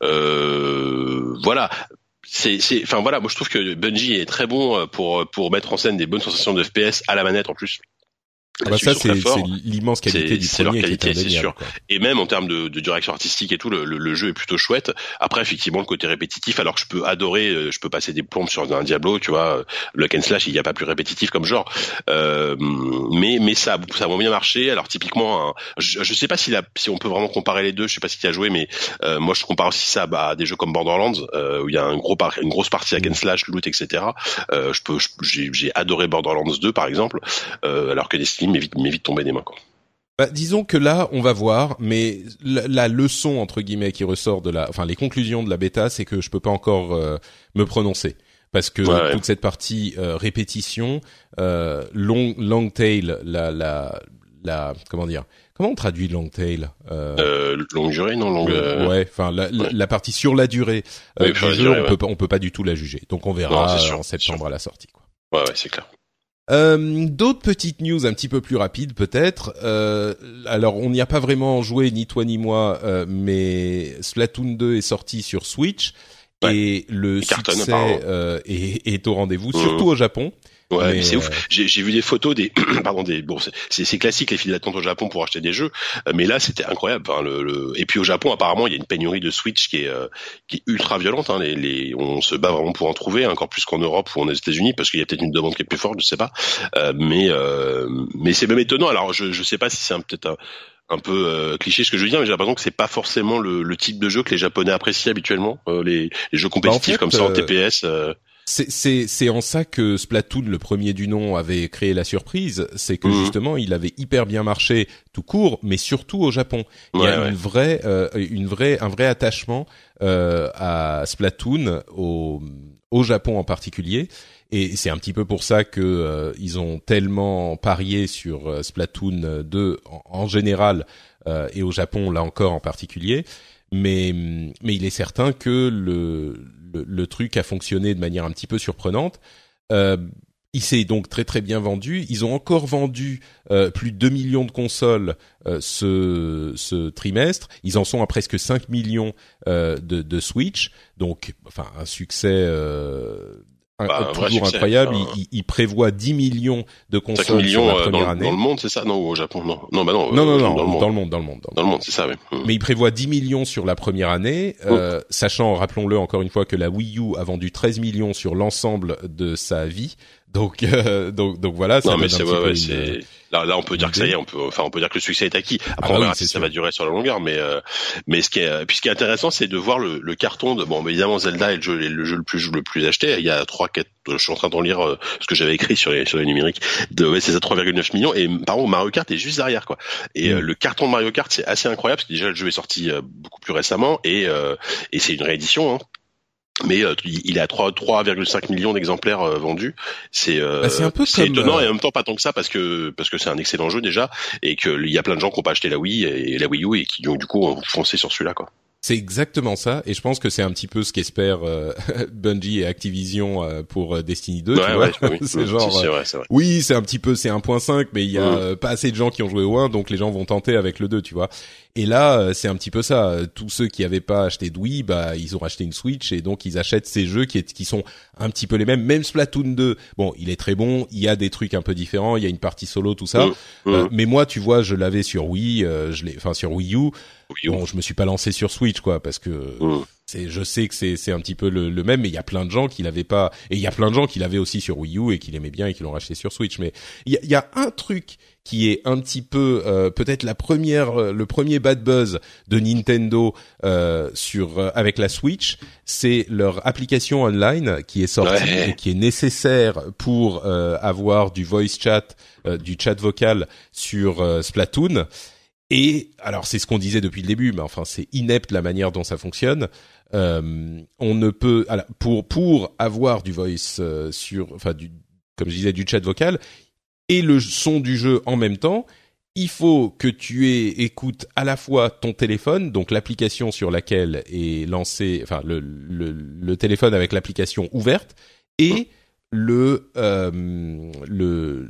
Euh, voilà. C'est, c'est, enfin voilà, moi je trouve que Bungie est très bon pour pour mettre en scène des bonnes sensations de F P S à la manette en plus. Ah bah ça c'est, c'est l'immense qualité c'est, du c'est premier leur qualité, qui est c'est sûr. Quoi. Et même en termes de, de direction artistique et tout, le, le, le jeu est plutôt chouette. Après effectivement le côté répétitif, alors que je peux adorer, je peux passer des plombes sur un Diablo, tu vois, le hack and slash il n'y a pas plus répétitif comme genre. Euh, mais mais ça ça a bien marché. Alors typiquement, un, je, je sais pas si la, si on peut vraiment comparer les deux. Je sais pas si tu as joué, mais euh, moi je compare aussi ça bah, à des jeux comme Borderlands euh, où il y a un gros par, une grosse partie hack and slash, loot, et cetera. Euh, je peux, je, j'ai, j'ai adoré Borderlands deux par exemple, euh, alors que Destiny m'évite m'évite tomber des mains quoi. Bah, disons que là, on va voir, mais la, la leçon entre guillemets qui ressort de la, enfin les conclusions de la bêta, c'est que je peux pas encore euh, me prononcer parce que ouais, toute ouais. cette partie euh, répétition, euh, long long tail, la la la comment dire, comment on traduit long tail euh, euh, longue durée, non longue. Euh... Ouais, enfin la, ouais. la partie sur la durée euh, oui, du jeu, durée, on ouais. peut on peut pas du tout la juger, donc on verra non, sûr, en septembre à la sortie quoi. Ouais ouais, c'est clair. Euh, d'autres petites news un petit peu plus rapides peut-être. Euh, alors on n'y a pas vraiment joué ni toi ni moi, euh, mais Splatoon deux est sorti sur Switch ouais. et le et succès euh, est, est au rendez-vous, mmh. surtout au Japon. Ouais, mais, mais c'est euh... ouf. J'ai, j'ai vu des photos des, pardon, des, bon, c'est, c'est classique les files d'attente au Japon pour acheter des jeux, mais là c'était incroyable. Enfin, le, le, et puis au Japon apparemment il y a une pénurie de Switch qui est, euh, qui est ultra violente. Hein. Les, les, on se bat vraiment pour en trouver, encore plus qu'en Europe ou aux États-Unis, parce qu'il y a peut-être une demande qui est plus forte, je sais pas. Euh, mais, euh, mais c'est même étonnant. Alors je, je sais pas si c'est un, peut-être un un peu euh, cliché ce que je veux dire, mais j'ai l'impression que c'est pas forcément le, le type de jeu que les Japonais apprécient habituellement, euh, les, les jeux compétitifs bah en fait, comme ça en euh... T P S. Euh... C'est, c'est, c'est en ça que Splatoon, le premier du nom, avait créé la surprise. C'est que mmh. justement, il avait hyper bien marché tout court, mais surtout au Japon. Il ouais, y a ouais. une vraie, euh, une vraie, un vrai attachement euh, à Splatoon au, au Japon en particulier. Et c'est un petit peu pour ça que euh, ils ont tellement parié sur euh, Splatoon deux en, en général euh, et au Japon là encore en particulier. Mais mais il est certain que le Le, le truc a fonctionné de manière un petit peu surprenante. Euh, il s'est donc très très bien vendu. Ils ont encore vendu euh, plus de deux millions de consoles euh, ce, ce trimestre. Ils en sont à presque cinq millions euh, de, de Switch. Donc, enfin, un succès euh, un, bah, toujours succès, incroyable. Enfin, il, il prévoit dix millions de consoles cinq millions, sur la première dans, année. Dans le monde, c'est ça? Non, au Japon, non. Non, bah non. Non, non, non, dans, le monde. dans le monde, dans le monde. Dans le monde, c'est ça, oui. Mmh. Mais il prévoit dix millions sur la première année, euh, mmh. sachant, rappelons-le encore une fois, que la Wii U a vendu treize millions sur l'ensemble de sa vie. Donc, euh, donc, donc voilà. Ça non, mais c'est, un ouais, ouais, une, c'est, là, là, on peut dire que ça y est, on peut, enfin, on peut dire que le succès est acquis. Après, ah, on verra oui, si sûr. Ça va durer sur la longueur, mais, euh, mais ce qui est, puis ce qui est intéressant, c'est de voir le, le carton de, bon, évidemment, Zelda est le jeu, le jeu le plus, le plus acheté. Il y a trois, quatre, je suis en train d'en lire euh, ce que j'avais écrit sur les, sur les numériques, de, ouais, c'est ça, trois virgule neuf millions, et par contre, Mario Kart est juste derrière, quoi. Et, mmh. euh, le carton de Mario Kart, c'est assez incroyable, parce que déjà, le jeu est sorti euh, beaucoup plus récemment, et, euh, et c'est une réédition, hein. Mais euh, il est à trois virgule cinq millions d'exemplaires euh, vendus. C'est, euh, bah c'est un peu c'est comme étonnant euh... et en même temps pas tant que ça parce que parce que c'est un excellent jeu déjà et que il y a plein de gens qui n'ont pas acheté la Wii et la Wii U et qui donc du coup ont foncé sur celui-là quoi. C'est exactement ça, et je pense que c'est un petit peu ce qu'espèrent euh, Bungie et Activision euh, pour euh, Destiny deux. Ouais, tu ouais, vois oui, c'est oui, genre, c'est vrai, c'est vrai. Oui, c'est un petit peu, c'est un point cinq, mais il y a mmh. euh, pas assez de gens qui ont joué au un, donc les gens vont tenter avec le deux, tu vois. Et là, euh, c'est un petit peu ça. Tous ceux qui avaient pas acheté de Wii, bah ils ont acheté une Switch et donc ils achètent ces jeux qui, est, qui sont un petit peu les mêmes. Même Splatoon deux, bon, il est très bon. Il y a des trucs un peu différents. Il y a une partie solo, tout ça. Mmh. Euh, mmh. Mais moi, tu vois, je l'avais sur Wii, euh, je l'ai, enfin sur Wii U. Bon, je me suis pas lancé sur Switch, quoi, parce que mmh. c'est, je sais que c'est, c'est un petit peu le, le même, mais il y a plein de gens qui l'avaient pas, et il y a plein de gens qui l'avaient aussi sur Wii U et qui l'aimaient bien et qui l'ont racheté sur Switch. Mais il y a, il y a un truc qui est un petit peu, euh, peut-être la première, euh, le premier bad buzz de Nintendo euh, sur euh, avec la Switch, c'est leur application online qui est sortie ouais. et qui est nécessaire pour euh, avoir du voice chat, euh, du chat vocal sur euh, Splatoon. Et alors c'est ce qu'on disait depuis le début, mais enfin c'est inepte la manière dont ça fonctionne. Euh, on ne peut alors, pour pour avoir du voice euh, sur, enfin du, comme je disais, du chat vocal et le son du jeu en même temps, il faut que tu aies, écoutes à la fois ton téléphone, donc l'application sur laquelle est lancé, enfin le, le, le téléphone avec l'application ouverte, et le, euh, le,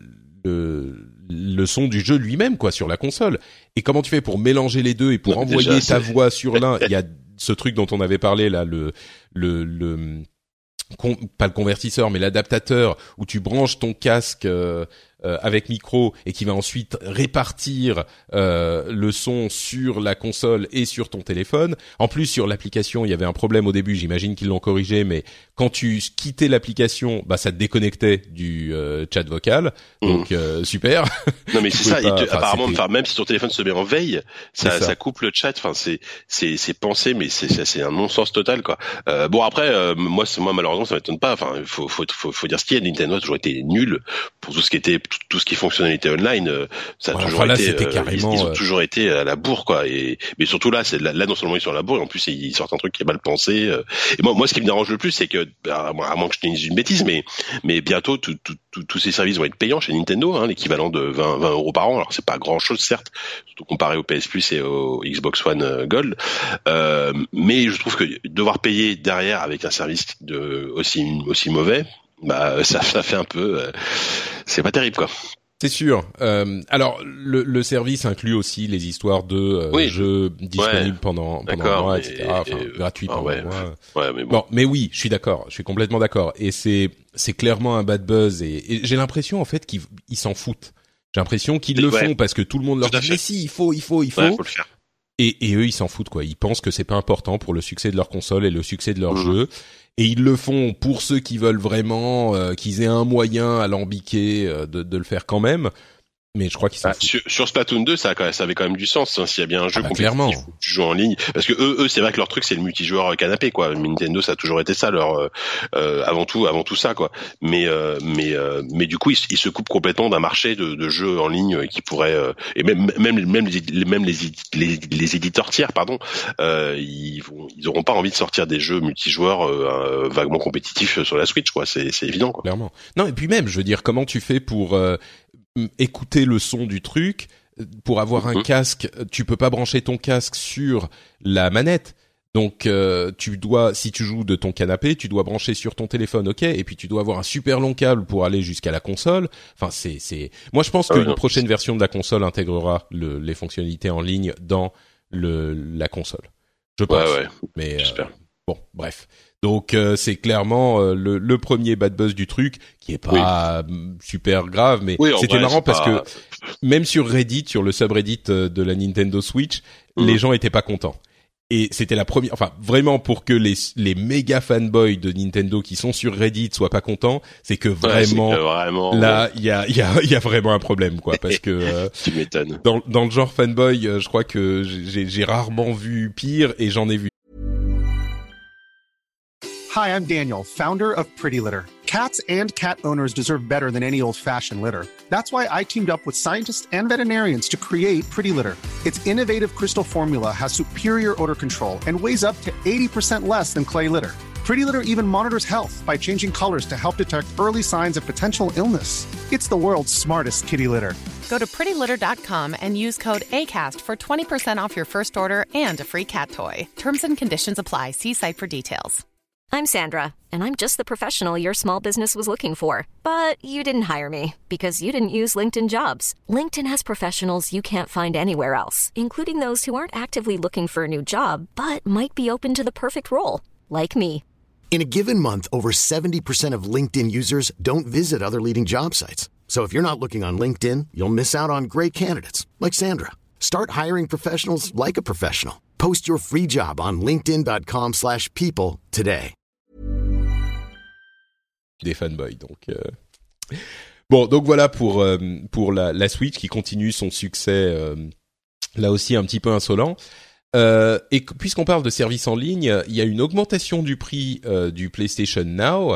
le, le son du jeu lui-même, quoi, sur la console. Et comment tu fais pour mélanger les deux et pour non, envoyer déjà, ta c'est... voix sur l'un? Il y a ce truc dont on avait parlé là, le, le, le, con, pas le convertisseur, mais l'adaptateur où tu branches ton casque. Euh, Euh, avec micro et qui va ensuite répartir euh, le son sur la console et sur ton téléphone. En plus, sur l'application, il y avait un problème au début, j'imagine qu'ils l'ont corrigé, mais quand tu quittais l'application, bah ça te déconnectait du euh, chat vocal. Donc mmh. euh, super. Non mais c'est ça, pas, te, apparemment enfin, même si ton téléphone se met en veille, ça, ça. ça coupe le chat, enfin c'est c'est c'est pensé mais c'est c'est, c'est un non-sens total quoi. Euh, bon après euh, moi c'est, moi malheureusement ça m'étonne pas, enfin il faut faut faut faut dire ce qu'il y a, Nintendo a toujours été nul pour tout ce qui était tout ce qui est fonctionnalité online, ça a ouais, toujours enfin là, été, euh, carrément, ils, ils ont euh... toujours été à la bourre, quoi. Et mais surtout là, c'est là, là non seulement ils sont à la bourre, et en plus ils sortent un truc qui est mal pensé. Et moi, moi, ce qui me dérange le plus, c'est que, à moins que je dise une bêtise, mais mais bientôt tous ces services vont être payants chez Nintendo, hein, l'équivalent de vingt euros par an. Alors c'est pas grand chose, certes, surtout comparé au P S Plus et au Xbox One Gold. Euh, mais je trouve que devoir payer derrière avec un service de aussi aussi mauvais, bah ça, ça fait un peu, euh, c'est pas terrible, quoi. C'est sûr. Euh, alors le, le service inclut aussi les histoires de euh, oui. jeux disponibles ouais. pendant pendant un mois, et cetera. Enfin et, gratuits pendant ouais. un mois. Ouais, mais bon. bon, mais oui, je suis d'accord. Je suis complètement d'accord. Et c'est c'est clairement un bad buzz. Et, et j'ai l'impression en fait qu'ils ils s'en foutent. J'ai l'impression qu'ils et le ouais. font parce que tout le monde leur dit mais si, il faut, il faut, il faut. Ouais, faut le faire. Et, et eux, ils s'en foutent, quoi. Ils pensent que c'est pas important pour le succès de leur console et le succès de leur mmh. jeu. Et ils le font pour ceux qui veulent vraiment euh, qu'ils aient un moyen alambiqué euh, de, de le faire quand même. Mais je crois qu'ils s'en bah, foutent. Sur, sur Splatoon deux, ça, ça avait quand même du sens, hein, s'il y a bien un jeu ah bah, compétitif où tu joues en ligne. Parce que eux, eux, c'est vrai que leur truc, c'est le multijoueur canapé, quoi. Nintendo, ça a toujours été ça, leur euh, avant tout, avant tout ça, quoi. Mais euh, mais euh, mais du coup, ils, ils se coupent complètement d'un marché de, de jeux en ligne qui pourrait euh, et même même même les même les les, les éditeurs tiers, pardon, euh, ils vont ils auront pas envie de sortir des jeux multijoueurs euh, vaguement compétitifs sur la Switch, quoi. C'est c'est évident, quoi. Clairement. Non, et puis même, je veux dire, comment tu fais pour euh, écouter le son du truc? Pour avoir un mmh. casque, tu peux pas brancher ton casque sur la manette. Donc euh, tu dois, si tu joues de ton canapé, tu dois brancher sur ton téléphone, ok, et puis tu dois avoir un super long câble pour aller jusqu'à la console. Enfin, c'est, c'est. Moi, je pense que ah, une non, prochaine c'est... version de la console intégrera le, les fonctionnalités en ligne dans le la console. Je pense. Ouais, ouais. Mais euh, bon, bref. Donc euh, c'est clairement euh, le, le premier bad buzz du truc, qui est pas oui. super grave, mais oui, c'était vrai, marrant parce pas... que même sur Reddit, sur le subreddit de la Nintendo Switch, mmh. les gens étaient pas contents. Et c'était la première, enfin vraiment pour que les les méga fanboys de Nintendo qui sont sur Reddit soient pas contents, c'est que vraiment, ouais, c'est que vraiment là il ouais. y a il y a il y a vraiment un problème, quoi, parce que euh, tu m'étonnes. Dans dans le genre fanboy, je crois que j'ai j'ai rarement vu pire, et j'en ai vu. Hi, I'm Daniel, founder of Pretty Litter. Cats and cat owners deserve better than any old-fashioned litter. That's why I teamed up with scientists and veterinarians to create Pretty Litter. Its innovative crystal formula has superior odor control and weighs up to eighty percent less than clay litter. Pretty Litter even monitors health by changing colors to help detect early signs of potential illness. It's the world's smartest kitty litter. Go to pretty litter dot com and use code ACAST for twenty percent off your first order and a free cat toy. Terms and conditions apply. See site for details. I'm Sandra, and I'm just the professional your small business was looking for. But you didn't hire me because you didn't use LinkedIn Jobs. LinkedIn has professionals you can't find anywhere else, including those who aren't actively looking for a new job, but might be open to the perfect role, like me. In a given month, over seventy percent of LinkedIn users don't visit other leading job sites. So if you're not looking on LinkedIn, you'll miss out on great candidates, like Sandra. Start hiring professionals like a professional. Post your free job on linkedin dot com slash people today. Des fanboys, donc euh... bon, donc voilà pour euh, pour la, la Switch qui continue son succès euh, là aussi un petit peu insolent. Euh, et puisqu'on parle de services en ligne, il y a une augmentation du prix euh, du PlayStation Now.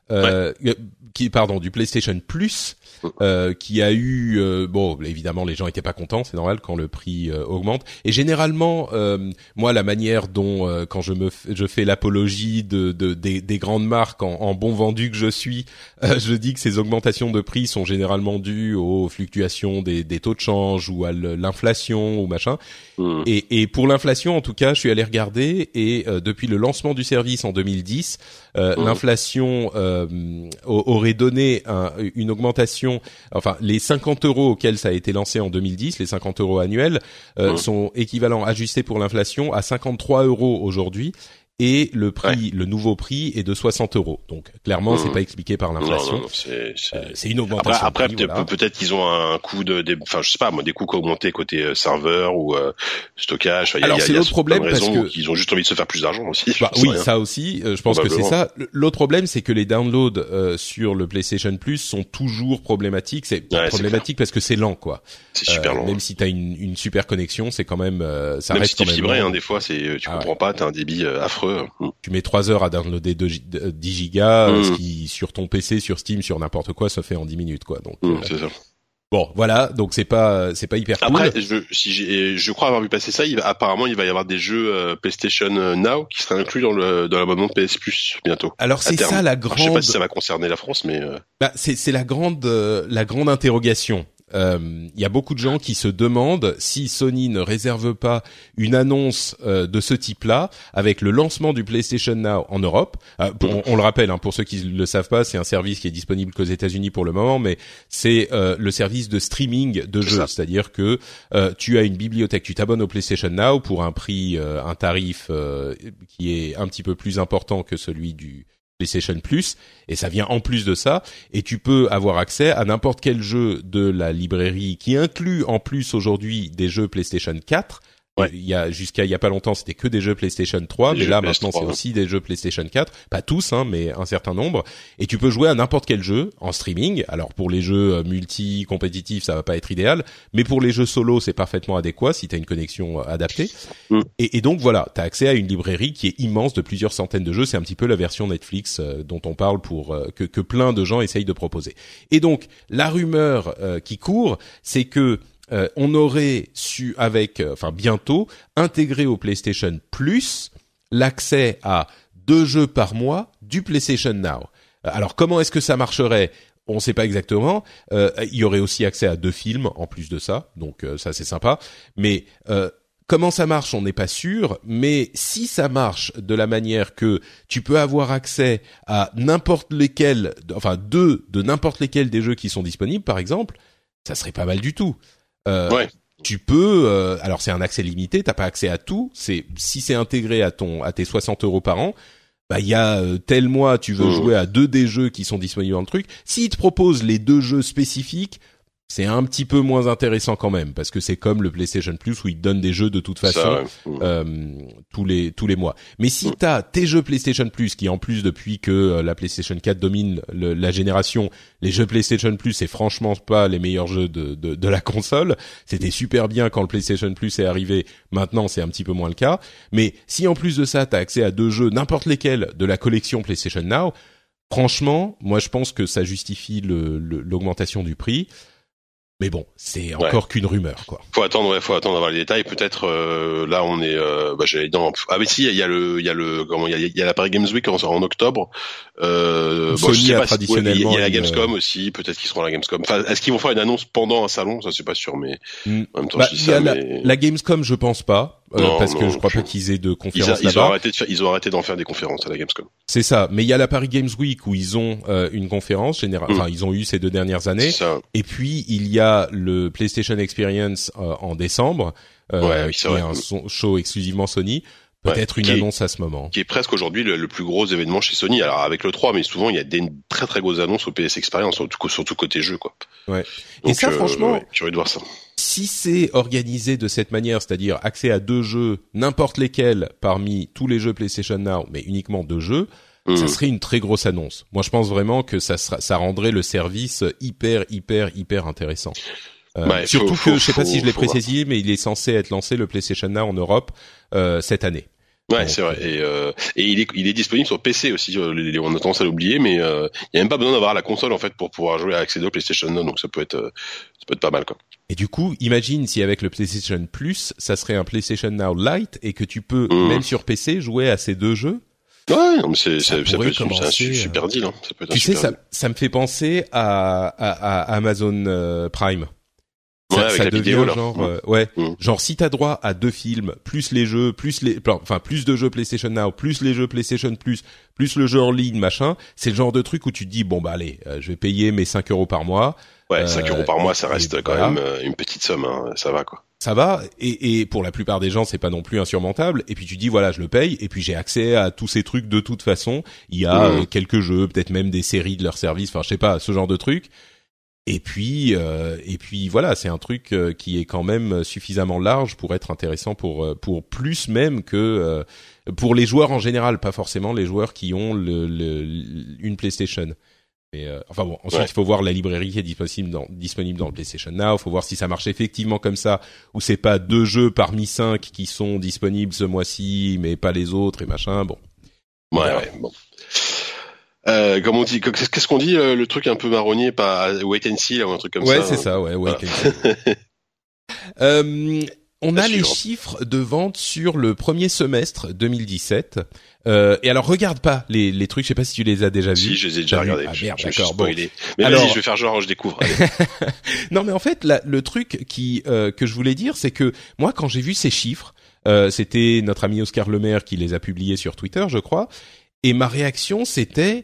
euh, ouais. qui pardon du PlayStation Plus. Euh, qui a eu euh, bon évidemment les gens étaient pas contents, c'est normal quand le prix euh, augmente, et généralement euh, moi la manière dont euh, quand je me f- je fais l'apologie de, de des, des grandes marques en, en bon vendu que je suis, euh, je dis que ces augmentations de prix sont généralement dues aux fluctuations des, des taux de change ou à l'inflation ou machin. Mmh. Et, et pour l'inflation en tout cas, je suis allé regarder et euh, depuis le lancement du service en deux mille dix, euh, mmh. l'inflation euh, aurait donné un, une augmentation. Enfin, les cinquante euros auxquels ça a été lancé en deux mille dix, les cinquante euros annuels, euh, mmh. sont équivalents ajustés pour l'inflation à cinquante-trois euros aujourd'hui. Et le prix, ouais. le nouveau prix est de soixante euros. Donc clairement, mmh. c'est pas expliqué par l'inflation. Non, non, c'est, c'est... Euh, c'est une augmentation. Après, après prix, peut-être, voilà. peut-être qu'ils ont un coût de, des, enfin, je sais pas, moi, des coûts qui ont augmenté côté euh, serveur ou euh, stockage. Alors y a, c'est y a, l'autre problème parce que ils ont juste envie de se faire plus d'argent aussi. Bah, oui, rien. Ça aussi. Euh, je pense que c'est ça. L'autre problème, c'est que les downloads euh, sur le PlayStation Plus sont toujours problématiques. C'est ouais, problématique c'est parce que c'est lent, quoi. C'est super euh, lent. Même si t'as une, une super connexion, c'est quand même, euh, ça même reste si t'es quand même. Fibré, hein, des fois, c'est, tu ah, comprends ouais. pas, t'as un débit euh, affreux. Tu mets trois heures à downloader dix gigas, mmh. ce qui sur ton P C, sur Steam, sur n'importe quoi, ça fait en dix minutes, quoi. Donc, mmh, euh, c'est ça. Bon, voilà, donc c'est pas c'est pas hyper Après, cool. je, si j'ai, je crois avoir vu passer ça. Il va, apparemment, il va y avoir des jeux euh, PlayStation Now qui seraient inclus dans le dans l'abonnement P S Plus bientôt. Alors c'est ça la grande. Alors, je sais pas si ça va concerner la France, mais. Euh... Bah, c'est c'est la grande euh, la grande interrogation. Il euh, y a beaucoup de gens qui se demandent si Sony ne réserve pas une annonce euh, de ce type-là avec le lancement du PlayStation Now en Europe. Euh, pour, on, on le rappelle, hein, pour ceux qui ne le savent pas, c'est un service qui est disponible qu'aux États-Unis pour le moment, mais c'est euh, le service de streaming de jeux, c'est-à-dire que euh, tu as une bibliothèque, tu t'abonnes au PlayStation Now pour un prix, euh, un tarif euh, qui est un petit peu plus important que celui du PlayStation Plus, et ça vient en plus de ça, et tu peux avoir accès à n'importe quel jeu de la librairie qui inclut en plus aujourd'hui des jeux PlayStation quatre. Ouais. Il y a jusqu'à il y a pas longtemps, c'était que des jeux PlayStation trois, les mais là maintenant c'est aussi des jeux PlayStation quatre, pas tous hein, mais un certain nombre, et tu peux jouer à n'importe quel jeu en streaming. Alors pour les jeux multi compétitifs, ça va pas être idéal, mais pour les jeux solo, c'est parfaitement adéquat si tu as une connexion adaptée. Mm. Et, et donc voilà, tu as accès à une librairie qui est immense de plusieurs centaines de jeux, c'est un petit peu la version Netflix euh, dont on parle pour euh, que que plein de gens essayent de proposer. Et donc la rumeur euh, qui court, c'est que Euh, on aurait su avec, euh, enfin bientôt, intégrer au PlayStation Plus l'accès à deux jeux par mois du PlayStation Now. Alors comment est-ce que ça marcherait ? On ne sait pas exactement. Euh, il y aurait aussi accès à deux films en plus de ça, donc euh, ça c'est sympa. Mais euh, comment ça marche, on n'est pas sûr. Mais si ça marche de la manière que tu peux avoir accès à n'importe lesquels, enfin deux de n'importe lesquels des jeux qui sont disponibles, par exemple, ça serait pas mal du tout. Euh, ouais. Tu peux, euh, alors c'est un accès limité, t'as pas accès à tout. C'est si c'est intégré à ton à tes soixante euros par an, bah il y a euh, tel mois tu veux mmh. jouer à deux des jeux qui sont disponibles dans le truc. S'ils te proposent les deux jeux spécifiques, c'est un petit peu moins intéressant quand même parce que c'est comme le PlayStation Plus où ils te donnent des jeux de toute façon Ça, ouais. mmh. euh, tous les tous les mois. Mais si mmh. t'as tes jeux PlayStation Plus qui en plus depuis que euh, la PlayStation quatre domine le, la génération, les jeux PlayStation Plus c'est franchement pas les meilleurs jeux de de, de la console. C'était super bien quand le PlayStation Plus est arrivé. Maintenant c'est un petit peu moins le cas. Mais si en plus de ça t'as accès à deux jeux n'importe lesquels de la collection PlayStation Now, franchement moi je pense que ça justifie le, le l'augmentation du prix. Mais bon, c'est encore ouais. qu'une rumeur, quoi. Faut attendre, ouais, faut attendre d'avoir les détails. Peut-être euh, là, on est, euh, bah, j'allais dans. Ah mais si, il y a le, il y a le, comment, il y a, il y a la Paris Games Week en, en octobre. Euh, Sony bon, je sais pas traditionnellement. Si, il y a la Gamescom une... aussi. Peut-être qu'ils seront à la Gamescom. Enfin, est-ce qu'ils vont faire une annonce pendant un salon ? Ça, c'est pas sûr, mais mm. en même temps, bah, je dis ça. La, mais... la Gamescom, je pense pas. Euh, non, parce non, que je crois je... pas qu'ils aient de conférences ils, a, ils là-bas. ont arrêté de faire, ils ont arrêté d'en faire des conférences à la Gamescom. C'est ça. Mais il y a la Paris Games Week où ils ont euh, une conférence générale. Mm. Enfin, ils ont eu ces deux dernières années. Et puis il y a le PlayStation Experience euh, en décembre, euh, ouais, oui, qui est un son, show exclusivement Sony. Peut-être ouais, une annonce est, à ce moment. Qui est presque aujourd'hui le, le plus gros événement chez Sony. Alors avec le trois, mais souvent il y a des très très grosses annonces au P S Experience, surtout, surtout côté jeu, quoi. Ouais. Donc, et ça, euh, franchement, ouais, curieux de voir ça. Si c'est organisé de cette manière, c'est-à-dire accès à deux jeux, n'importe lesquels parmi tous les jeux PlayStation Now, mais uniquement deux jeux, mmh. ça serait une très grosse annonce. Moi, je pense vraiment que ça sera, ça rendrait le service hyper, hyper, hyper intéressant. Euh, ouais, surtout faut, que, faut, je sais pas faut, si je l'ai précisé, mais il est censé être lancé le PlayStation Now en Europe euh, cette année. Ouais, c'est vrai. Et, euh, et il est, il est disponible sur P C aussi. On a tendance à l'oublier, mais euh, il y a même pas besoin d'avoir la console en fait pour pouvoir jouer à accéder au PlayStation Now. Donc ça peut être, ça peut être pas mal quoi. Et du coup, imagine si avec le PlayStation Plus, ça serait un PlayStation Now Lite et que tu peux mmh. même sur P C jouer à ces deux jeux. Ouais, non, mais c'est, ça, ça peut être c'est un super deal. Hein. Ça peut être tu un sais, super ça, deal. ça me fait penser à, à, à Amazon euh, Prime. Ça, ouais, avec ça la devient vidéo, là. genre, mmh. euh, ouais, mmh. genre si t'as droit à deux films, plus les jeux, plus les, enfin plus de jeux PlayStation Now, plus les jeux PlayStation Plus, plus le jeu en ligne, machin, c'est le genre de truc où tu te dis bon bah allez, euh, je vais payer mes cinq euros par mois. Ouais, cinq euros par mois, ça reste quand voilà. même une petite somme, hein, ça va quoi. Ça va, et, et pour la plupart des gens, c'est pas non plus insurmontable. Et puis tu dis voilà, je le paye, et puis j'ai accès à tous ces trucs de toute façon. Il y a mmh. euh, quelques jeux, peut-être même des séries de leur service, enfin je sais pas, ce genre de trucs. Et puis, euh, et puis voilà, c'est un truc euh, qui est quand même suffisamment large pour être intéressant pour euh, pour plus même que euh, pour les joueurs en général, pas forcément les joueurs qui ont le, le une PlayStation. Mais euh, enfin bon, ensuite il ouais. faut voir la librairie qui est disponible dans disponible dans le PlayStation Now. Il faut voir si ça marche effectivement comme ça, ou c'est pas deux jeux parmi cinq qui sont disponibles ce mois-ci, mais pas les autres et machin. Bon. Ouais, ouais. Bon. Euh, comme on dit, qu'est-ce qu'on dit, le truc un peu marronnier, pas wait and see, là, ou un truc comme ouais, ça. Ouais, c'est ça, ouais, wait and see. euh, on a les chiffres de vente sur le premier semestre deux mille dix-sept. Euh, et alors, regarde pas les, les trucs, je sais pas si tu les as déjà vus. Si, je les ai déjà regardés. Ah merde, je, d'accord, je bon. Mais alors... vas-y, je vais faire genre, je découvre. Non, mais en fait, la, le truc qui euh, que je voulais dire, c'est que moi, quand j'ai vu ces chiffres, euh, c'était notre ami Oscar Lemaire qui les a publiés sur Twitter, je crois. Et ma réaction, c'était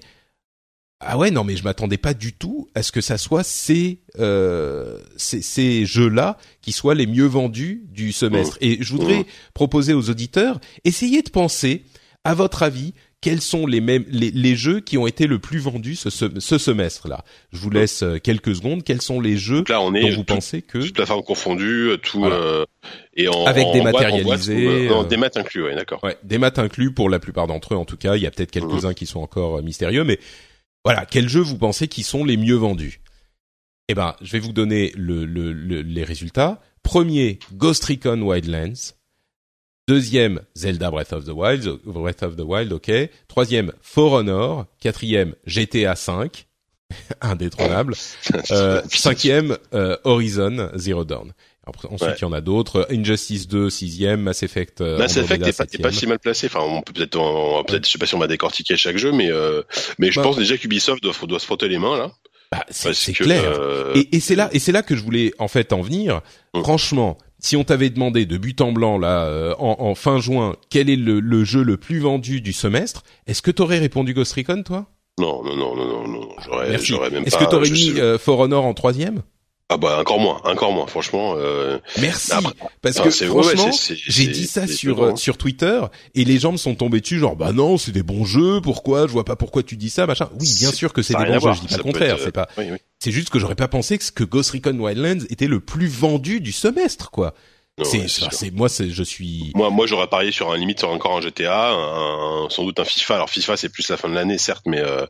ah ouais non mais je m'attendais pas du tout à ce que ça soit ces euh, ces, ces jeux-là qui soient les mieux vendus du semestre. Mmh. Et je voudrais mmh. proposer aux auditeurs, essayez de penser, à votre avis, quels sont les mêmes les, les jeux qui ont été le plus vendus ce, ce, ce semestre-là. Je vous laisse mmh. quelques secondes. Quels sont les jeux là, on est dont vous tout, pensez que toute plateforme confondue, tout voilà. euh, et en avec en, dématérialisé, en boîte, non, euh, des maths inclus, ouais, d'accord. Ouais, des maths inclus pour la plupart d'entre eux en tout cas. Il y a peut-être quelques-uns mmh. qui sont encore euh, mystérieux, mais voilà, quels jeux vous pensez qui sont les mieux vendus? Eh ben, je vais vous donner le, le, le, les résultats. Premier, Ghost Recon Wildlands. Deuxième, Zelda Breath of the Wild, Breath of the Wild, ok. Troisième, For Honor. Quatrième, G T A cinq, indétrônable. euh, cinquième, euh, Horizon Zero Dawn. Après, ensuite, ouais. il y en a d'autres. Injustice deux, sixième, Mass Effect. Euh, Mass Effect est pas, pas si mal placé. Enfin, on peut peut-être, on, peut-être, je sais pas si on va décortiquer chaque jeu, mais euh, mais je bah, pense déjà qu'Ubisoft doit, doit se frotter les mains là. Bah, c'est, c'est que, clair. Euh... Et, et c'est là, et c'est là que je voulais en fait en venir. Hum. Franchement, si on t'avait demandé de but en blanc là, euh, en, en fin juin, quel est le, le jeu le plus vendu du semestre, est-ce que t'aurais répondu Ghost Recon, toi? Non, non, non, non, non, non. J'aurais, Merci. j'aurais même est-ce pas. Est-ce que t'aurais mis euh, For Honor en troisième? Ah bah encore moins, encore moins, franchement. Euh... Merci, après, parce que c'est, franchement, ouais, c'est, c'est, j'ai c'est, dit ça sur euh, sur Twitter et les gens me sont tombés dessus genre bah non, c'est des bons jeux, pourquoi? Je vois pas pourquoi tu dis ça, machin. Oui, bien c'est, sûr que c'est des bons jeux, je dis pas le contraire, être... c'est pas. Oui, oui. C'est juste que j'aurais pas pensé que, que Ghost Recon Wildlands était le plus vendu du semestre, quoi. Non, c'est, ouais, c'est, c'est, c'est moi, c'est, je suis. Moi, moi, j'aurais parié sur un limite sur encore un G T A, un, sans doute un FIFA. Alors FIFA, c'est plus la fin de l'année, certes, mais. Euh...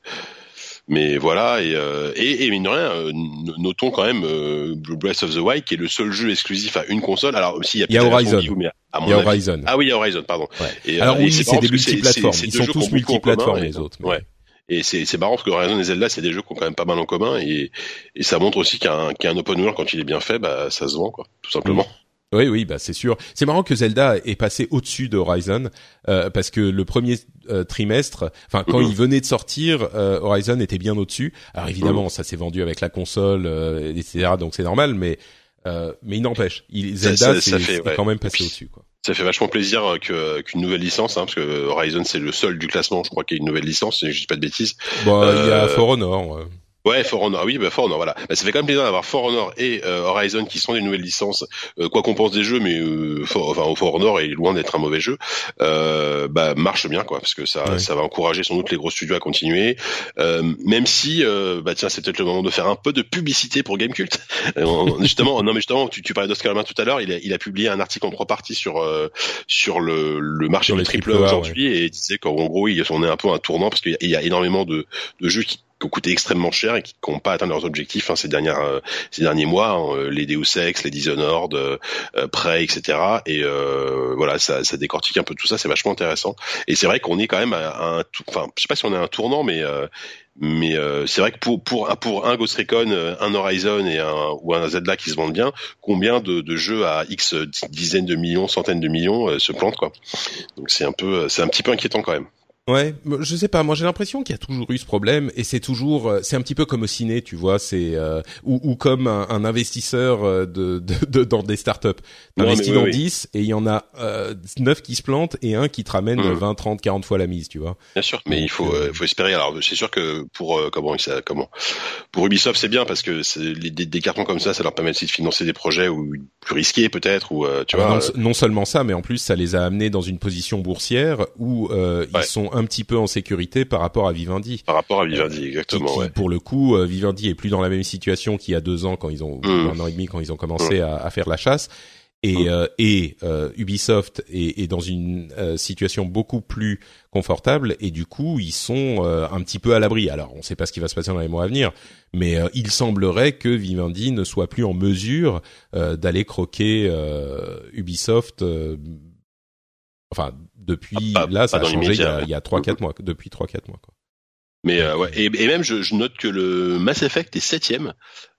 Mais voilà, et, euh, et, et mine de rien, euh, notons quand même euh, Breath of the Wild qui est le seul jeu exclusif à une console. Alors s'il y a, il y a Horizon, Wii U, mais à mon il y a avis, Horizon. Ah oui, il y a Horizon, pardon. Ouais. Et, Alors euh, oui, c'est, c'est des multiplateformes. Ils sont tous multiplateformes les autres. Mais... Ouais. Et c'est, c'est marrant parce que Horizon et Zelda, c'est des jeux qui ont quand même pas mal en commun, et, et ça montre aussi qu'un, qu'un open world quand il est bien fait, bah ça se vend quoi, tout simplement. Mmh. Oui, oui, bah c'est sûr. C'est marrant que Zelda est passé au-dessus de Horizon euh, parce que le premier euh, trimestre, enfin quand mmh. il venait de sortir, euh, Horizon était bien au-dessus. Alors évidemment, mmh. ça s'est vendu avec la console, euh, et cetera. Donc c'est normal, mais euh, mais il n'empêche, il, Zelda ça, ça, c'est, ça fait, c'est ouais. quand même passé puis, au-dessus, quoi. Ça fait vachement plaisir que, qu'une nouvelle licence, hein, parce que Horizon c'est le seul du classement, je crois qu'il y a une nouvelle licence, si je dis pas de bêtises. Bon, euh, il y a For Honor. Ouais. Ouais, For Honor, oui, bah For Honor, voilà. Bah, ça fait quand même plaisir d'avoir For Honor et euh, Horizon qui sont des nouvelles licences. Euh, quoi qu'on pense des jeux, mais euh, For, enfin, For Honor est loin d'être un mauvais jeu. Euh, bah marche bien, quoi, parce que ça, ouais. ça va encourager sans doute les gros studios à continuer. Euh, même si, euh, bah tiens, c'est peut-être le moment de faire un peu de publicité pour Gamecult. justement, non mais justement, tu, tu parlais d'Oscar Lemaire tout à l'heure. Il a, il a publié un article en trois parties sur euh, sur le, le marché sur du triple A aujourd'hui, ouais. et il disait qu'en gros, il, on est un peu un tournant parce qu'il y a, il y a énormément de, de jeux qui qui ont coûté extrêmement cher et qui n'ont pas atteint leurs objectifs hein, ces dernières euh, ces derniers mois, hein, les Deus Ex, les Dishonored, euh, Prey, et cetera. Et euh, voilà, ça, ça décortique un peu tout ça, c'est vachement intéressant. Et c'est vrai qu'on est quand même à un, enfin, je sais pas si on est à un tournant, mais euh, mais euh, c'est vrai que pour pour un pour un Ghost Recon, un Horizon et un ou un Zelda qui se vendent bien, combien de, de jeux à X dizaines de millions, centaines de millions euh, se plantent quoi. Donc c'est un peu, c'est un petit peu inquiétant quand même. Ouais, je sais pas. Moi, j'ai l'impression qu'il y a toujours eu ce problème, et c'est toujours, c'est un petit peu comme au ciné, tu vois, c'est euh, ou, ou comme un, un investisseur de, de, de dans des startups. T'investis dans oui, dix oui. et il y en a euh, neuf qui se plantent et un qui te ramène mmh. vingt, trente, quarante fois la mise, tu vois. Bien sûr, mais Donc, il faut, euh, faut espérer. Alors, c'est sûr que pour euh, comment ça, comment pour Ubisoft, c'est bien parce que c'est, les, des, des cartons comme ça, ça leur permet aussi de financer des projets ou plus risqués peut-être, ou euh, tu Alors vois. Non, euh... non seulement ça, mais en plus, ça les a amenés dans une position boursière où euh, ouais. ils sont un petit peu en sécurité par rapport à Vivendi. Par rapport à Vivendi, exactement. Qui, ouais. Pour le coup, euh, Vivendi est plus dans la même situation qu'il y a deux ans quand ils ont, mmh. un an et demi quand ils ont commencé mmh. à, à faire la chasse. Et, mmh. euh, et euh, Ubisoft est, est dans une euh, situation beaucoup plus confortable et du coup ils sont euh, un petit peu à l'abri. Alors on ne sait pas ce qui va se passer dans les mois à venir, mais euh, il semblerait que Vivendi ne soit plus en mesure euh, d'aller croquer euh, Ubisoft. Euh, Enfin, depuis ah, là, ça a changé médias, il y a trois quatre mois, depuis trois quatre mois quoi. Mais euh, ouais, et, et même je, je note que le Mass Effect est septième,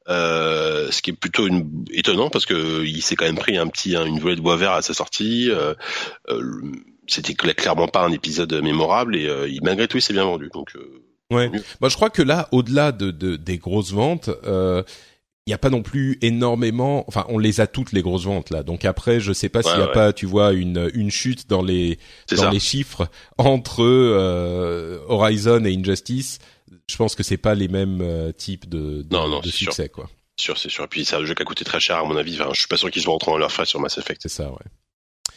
euh, ce qui est plutôt une, étonnant parce que il s'est quand même pris un petit, hein, une volée de bois vert à sa sortie. Euh, euh, c'était clairement pas un épisode mémorable et euh, malgré tout, il s'est bien vendu. Donc euh, ouais, bah je crois que là, au-delà de, de des grosses ventes. Euh, il y a pas non plus énormément, enfin on les a toutes les grosses ventes là. Donc après je sais pas ouais, s'il y a ouais. pas, tu vois, une une chute dans les C'est dans ça. les chiffres entre euh, Horizon et Injustice. Je pense que c'est pas les mêmes euh, types de de, non, non, de succès sûr. quoi. C'est sûr, c'est sûr. Et puis c'est un jeu qui a coûté très cher à mon avis. Enfin, je suis pas sûr qu'ils se rentrent dans leur frais sur Mass Effect. C'est ça, ouais.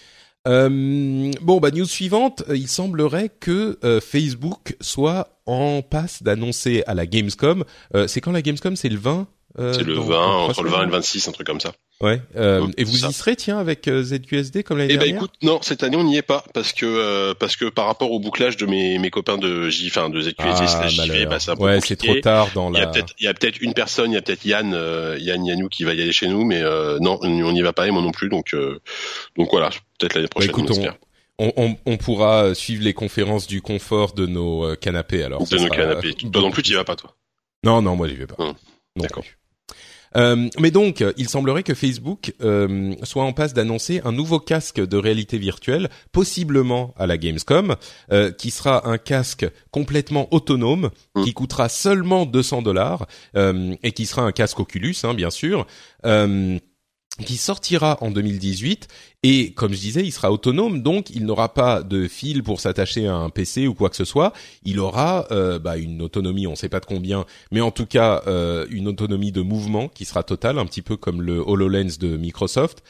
Euh, bon bah news suivante, il semblerait que euh, Facebook soit en passe d'annoncer à la Gamescom. Euh, c'est quand la Gamescom? C'est le vingt? Euh, c'est le dans, vingt, dans entre le vingt et le vingt-six, un truc comme ça. Ouais. Euh, ouais et vous y serez, tiens, avec euh, Z Q S D comme l'année eh ben, dernière? Écoute, non, cette année on n'y est pas parce que euh, parce que par rapport au bouclage de mes mes copains de J, enfin de Z Q S D ah, slash J V, bah c'est un peu ouais, compliqué. C'est trop tard dans la. Il y a peut-être il y a peut-être une personne, il y a peut-être Yann euh, Yann Yannou qui va y aller chez nous, mais euh, non, on n'y va pas et moi non plus, donc euh, donc voilà, peut-être l'année prochaine. Bah, écoute, on, on, on, on pourra suivre les conférences du confort de nos euh, canapés alors. De nos sera, canapés. Euh, toi non plus, tu y vas pas toi? Non, non, moi j'y vais pas. Hum, non d'accord. Plus. Euh, mais donc, il semblerait que Facebook euh, soit en passe d'annoncer un nouveau casque de réalité virtuelle, possiblement à la Gamescom, euh, qui sera un casque complètement autonome, mmh. qui coûtera seulement deux cents dollars, euh, et qui sera un casque Oculus, hein, bien sûr, euh, qui sortira en deux mille dix-huit, et comme je disais, il sera autonome, donc il n'aura pas de fil pour s'attacher à un P C ou quoi que ce soit. Il aura euh, bah, une autonomie, on ne sait pas de combien, mais en tout cas euh, une autonomie de mouvement qui sera totale, un petit peu comme le HoloLens de Microsoft.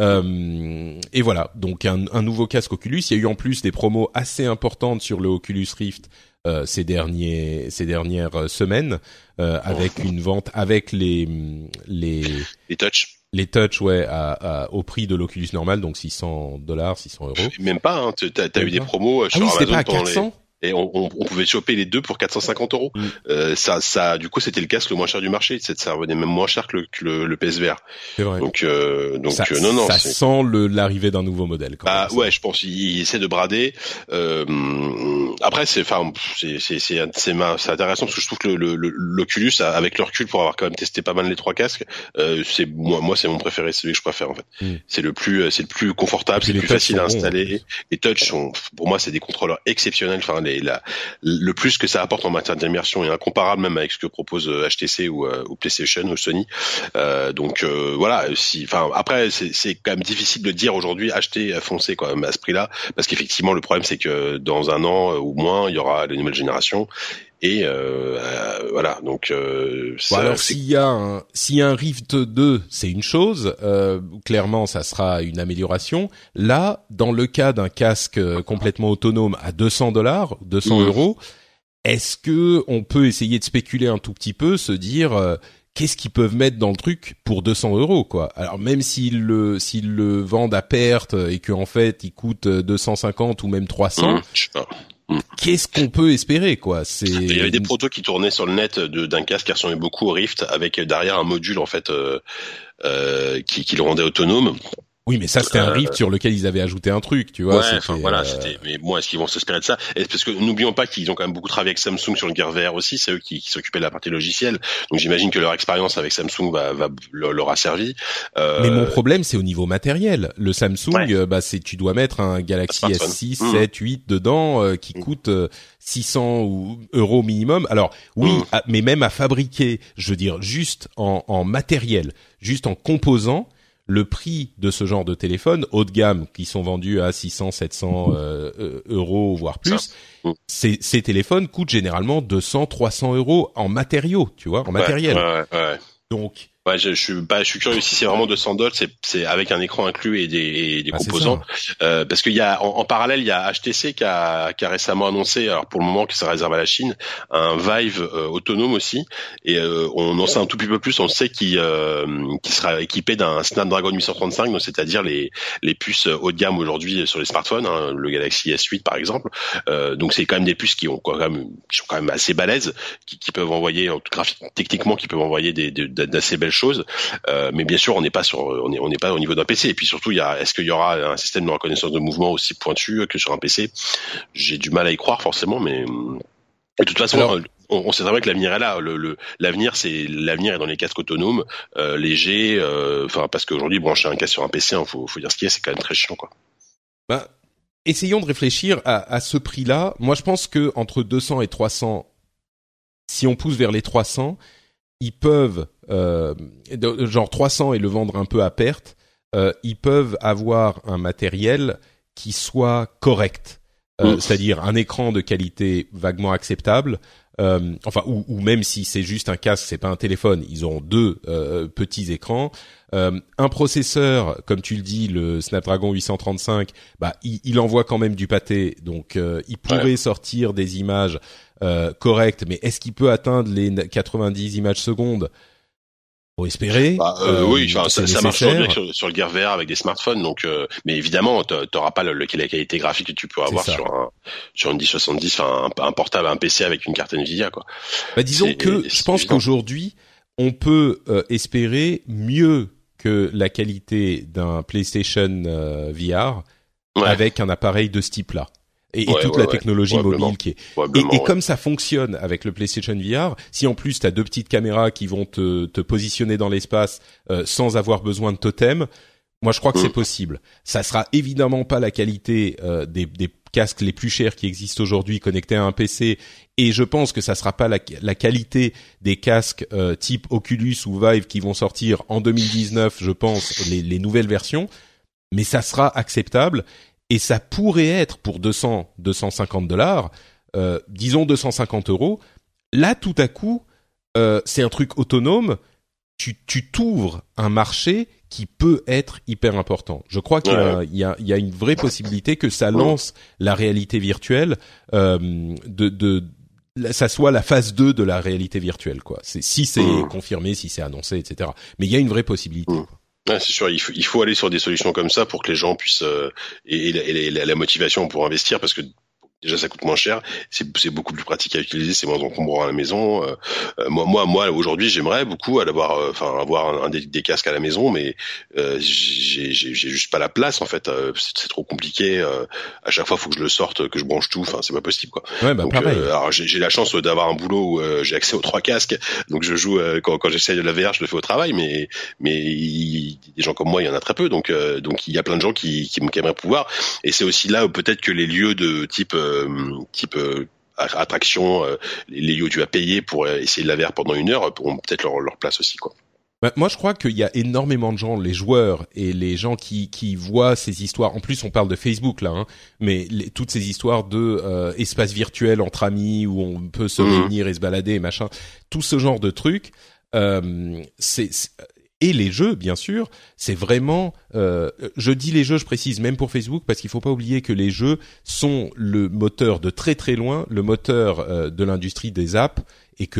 Euh, et voilà, donc un, un nouveau casque Oculus. Il y a eu en plus des promos assez importantes sur le Oculus Rift euh, ces derniers ces dernières semaines, euh, avec une vente avec les les les touch. Les touch, ouais, à, à, au prix de l'Oculus normal, donc six cents dollars, six cents euros. Même pas, hein, t'as, t'as eu des promos sur ah oui, Amazon. C'était pas à quatre cents? Et on, on, on pouvait choper les deux pour quatre cent cinquante euros. Mm. Euh, ça, ça, du coup, c'était le casque le moins cher du marché. Ça revenait même moins cher que le, que le, le P S V R. C'est vrai. Donc, euh, donc, ça, euh, non, non. Ça c'est... sent le, l'arrivée d'un nouveau modèle. Quand bah, même, ouais, je pense. Il, il essaie de brader. Euh, après, c'est, enfin, c'est, c'est, c'est, c'est, ma, c'est intéressant parce que je trouve que le, le, l'Oculus, avec le recul, pour avoir quand même testé pas mal les trois casques, euh, c'est moi, moi, c'est mon préféré, c'est celui que je préfère en fait. Mm. C'est le plus, c'est le plus confortable, c'est le plus facile à installer. Bons, les touch sont, pour moi, c'est des contrôleurs exceptionnels. Enfin, les, la le plus que ça apporte en matière d'immersion est incomparable même avec ce que propose H T C ou, euh, ou PlayStation ou Sony. Euh, donc euh, voilà, si, enfin après c'est, c'est quand même difficile de dire aujourd'hui acheter, foncer quand même à ce prix-là, parce qu'effectivement le problème c'est que dans un an ou moins il y aura les nouvelles générations. Et euh, euh, voilà, donc euh, ça, bon alors c'est... s'il y a un s'il y a un Rift deux, c'est une chose, euh, clairement ça sera une amélioration. Là, dans le cas d'un casque complètement autonome à deux cents dollars, deux cents mmh. euros, est-ce que on peut essayer de spéculer un tout petit peu, se dire euh, qu'est-ce qu'ils peuvent mettre dans le truc pour deux cents euros quoi? Alors même s'ils le s'ils le vendent à perte et qu'en fait il coûte deux cent cinquante ou même trois cents. Mmh, je sais pas. qu'est-ce qu'on peut espérer, quoi? C'est. Il y avait des protos qui tournaient sur le net de, d'un casque qui ressemblait beaucoup au Rift, avec derrière un module en fait euh, euh, qui, qui le rendait autonome. Oui, mais ça c'était un Rift euh, sur lequel ils avaient ajouté un truc, tu vois. Ouais, enfin voilà, euh... c'était. Mais bon, est-ce qu'ils vont s'inspirer de ça? Et parce que n'oublions pas qu'ils ont quand même beaucoup travaillé avec Samsung sur le Gear V R aussi. C'est eux qui, qui s'occupaient de la partie logicielle. Donc j'imagine que leur expérience avec Samsung va, va leur a servi. Euh... Mais mon problème, c'est au niveau matériel. Le Samsung, ouais. euh, bah c'est tu dois mettre un Galaxy un S six, mmh. sept, huit dedans euh, qui mmh. coûte euh, six cents euros minimum. Alors oui, mmh. à, mais même à fabriquer, je veux dire, juste en, en matériel, juste en composants. Le prix de ce genre de téléphone haut de gamme qui sont vendus à six cents, sept cents euh, euros voire plus, ces, ces téléphones coûtent généralement deux cents, trois cents euros en matériaux, tu vois, en matériel. Ouais, ouais, ouais. Donc Ouais, je, je suis bah, je suis curieux si c'est vraiment deux cents dollars, c'est c'est avec un écran inclus et des et des ah, composants, euh, parce qu'il y a en, en parallèle il y a H T C qui a qui a récemment annoncé, alors pour le moment qui se réserve à la Chine, un Vive euh, autonome aussi, et euh, on en sait un tout petit peu plus, on sait qu'il euh, qui sera équipé d'un Snapdragon huit cent trente-cinq, donc c'est-à-dire les les puces haut de gamme aujourd'hui sur les smartphones, hein, le Galaxy S huit par exemple, euh, donc c'est quand même des puces qui ont quand même qui sont quand même assez balèzes, qui, qui peuvent envoyer en tout graphique techniquement qui peuvent envoyer des, des d'assez belles choses, euh, mais bien sûr on n'est pas sur on est on n'est pas au niveau d'un P C, et puis surtout il y a est-ce qu'il y aura un système de reconnaissance de mouvement aussi pointu que sur un P C? J'ai du mal à y croire forcément, mais de toute façon alors, on, on sait très bien que l'avenir est là. Le, le l'avenir c'est l'avenir est dans les casques autonomes euh, légers, enfin euh, parce qu'aujourd'hui brancher un casque sur un P C, hein, faut faut dire ce qu'il y a, c'est quand même très chiant quoi. Bah essayons de réfléchir à, à ce prix-là. Moi je pense que entre deux cents et trois cents, si on pousse vers les trois cents, ils peuvent, euh, genre trois cents et le vendre un peu à perte, euh, ils peuvent avoir un matériel qui soit correct, euh, mmh. c'est-à-dire un écran de qualité vaguement acceptable, euh, enfin ou, ou même si c'est juste un casque, c'est pas un téléphone, ils auront deux euh, petits écrans, euh, un processeur, comme tu le dis, le Snapdragon huit cent trente-cinq, bah il, il envoie quand même du pâté, donc euh, il pourrait ouais. sortir des images Euh, correct, mais est-ce qu'il peut atteindre les quatre-vingt-dix images secondes? Faut espérer. Bah, euh, euh, oui, enfin, ça, ça marche bien sur, sur le Gear V R avec des smartphones, donc. Euh, mais évidemment, t'auras pas le, le, la qualité graphique que tu peux avoir sur un sur une dix soixante-dix, enfin un, un portable, un P C avec une carte Nvidia, quoi. Bah disons que je pense évident. qu'aujourd'hui, on peut euh, espérer mieux que la qualité d'un PlayStation euh, V R ouais. avec un appareil de ce type-là. Et, ouais, et toute ouais, la technologie ouais, mobile qui est et, et ouais. comme ça fonctionne avec le PlayStation V R, si en plus t'as deux petites caméras qui vont te, te positionner dans l'espace euh, sans avoir besoin de totem, moi je crois que mmh. c'est possible. Ça sera évidemment pas la qualité euh, des, des casques les plus chers qui existent aujourd'hui connectés à un P C, et je pense que ça sera pas la, la qualité des casques euh, type Oculus ou Vive qui vont sortir en deux mille dix-neuf, je pense, les, les nouvelles versions, mais ça sera acceptable. Et ça pourrait être pour deux cents, deux cent cinquante dollars, euh, disons deux cent cinquante euros. Là, tout à coup, euh, c'est un truc autonome. Tu, tu t'ouvres un marché qui peut être hyper important. Je crois qu'il y a, il y a, il y a une vraie possibilité que ça lance la réalité virtuelle, euh, de, de, ça soit la phase deux de la réalité virtuelle, quoi. C'est, si c'est mmh. confirmé, si c'est annoncé, et cetera. Mais il y a une vraie possibilité, mmh. quoi. Ouais, c'est sûr, il faut, il faut aller sur des solutions comme ça pour que les gens puissent euh, et, et, et la, la motivation pour investir, parce que déjà ça coûte moins cher, c'est, c'est beaucoup plus pratique à utiliser, c'est moins encombrant à la maison. Euh, moi, moi, moi, aujourd'hui, j'aimerais beaucoup avoir, enfin, euh, avoir un, un des, des casques à la maison, mais euh, j'ai, j'ai, j'ai juste pas la place en fait. Euh, c'est, c'est trop compliqué. Euh, à chaque fois, faut que je le sorte, que je branche tout. Enfin, c'est pas possible, quoi. Ouais, bah donc, pareil. Euh, alors, j'ai, j'ai la chance d'avoir un boulot où euh, j'ai accès aux trois casques, donc je joue euh, quand, quand j'essaye de la V R, je le fais au travail, mais mais il, des gens comme moi, il y en a très peu, donc euh, donc il y a plein de gens qui qui, qui aimeraient pouvoir. Et c'est aussi là où peut-être que les lieux de type euh, type euh, attraction, euh, les lieux où tu vas payer pour essayer de la V R pendant une heure auront peut-être leur, leur place aussi, quoi. Bah, moi, je crois qu'il y a énormément de gens, les joueurs et les gens qui qui voient ces histoires. En plus, on parle de Facebook là, hein, mais les, toutes ces histoires de euh, espace virtuel entre amis où on peut se mmh. réunir et se balader et machin, tout ce genre de trucs. Euh, c'est, c'est Et les jeux, bien sûr, c'est vraiment... Euh, je dis les jeux, je précise, même pour Facebook, parce qu'il faut pas oublier que les jeux sont le moteur de très très loin, le moteur euh, de l'industrie des apps, et que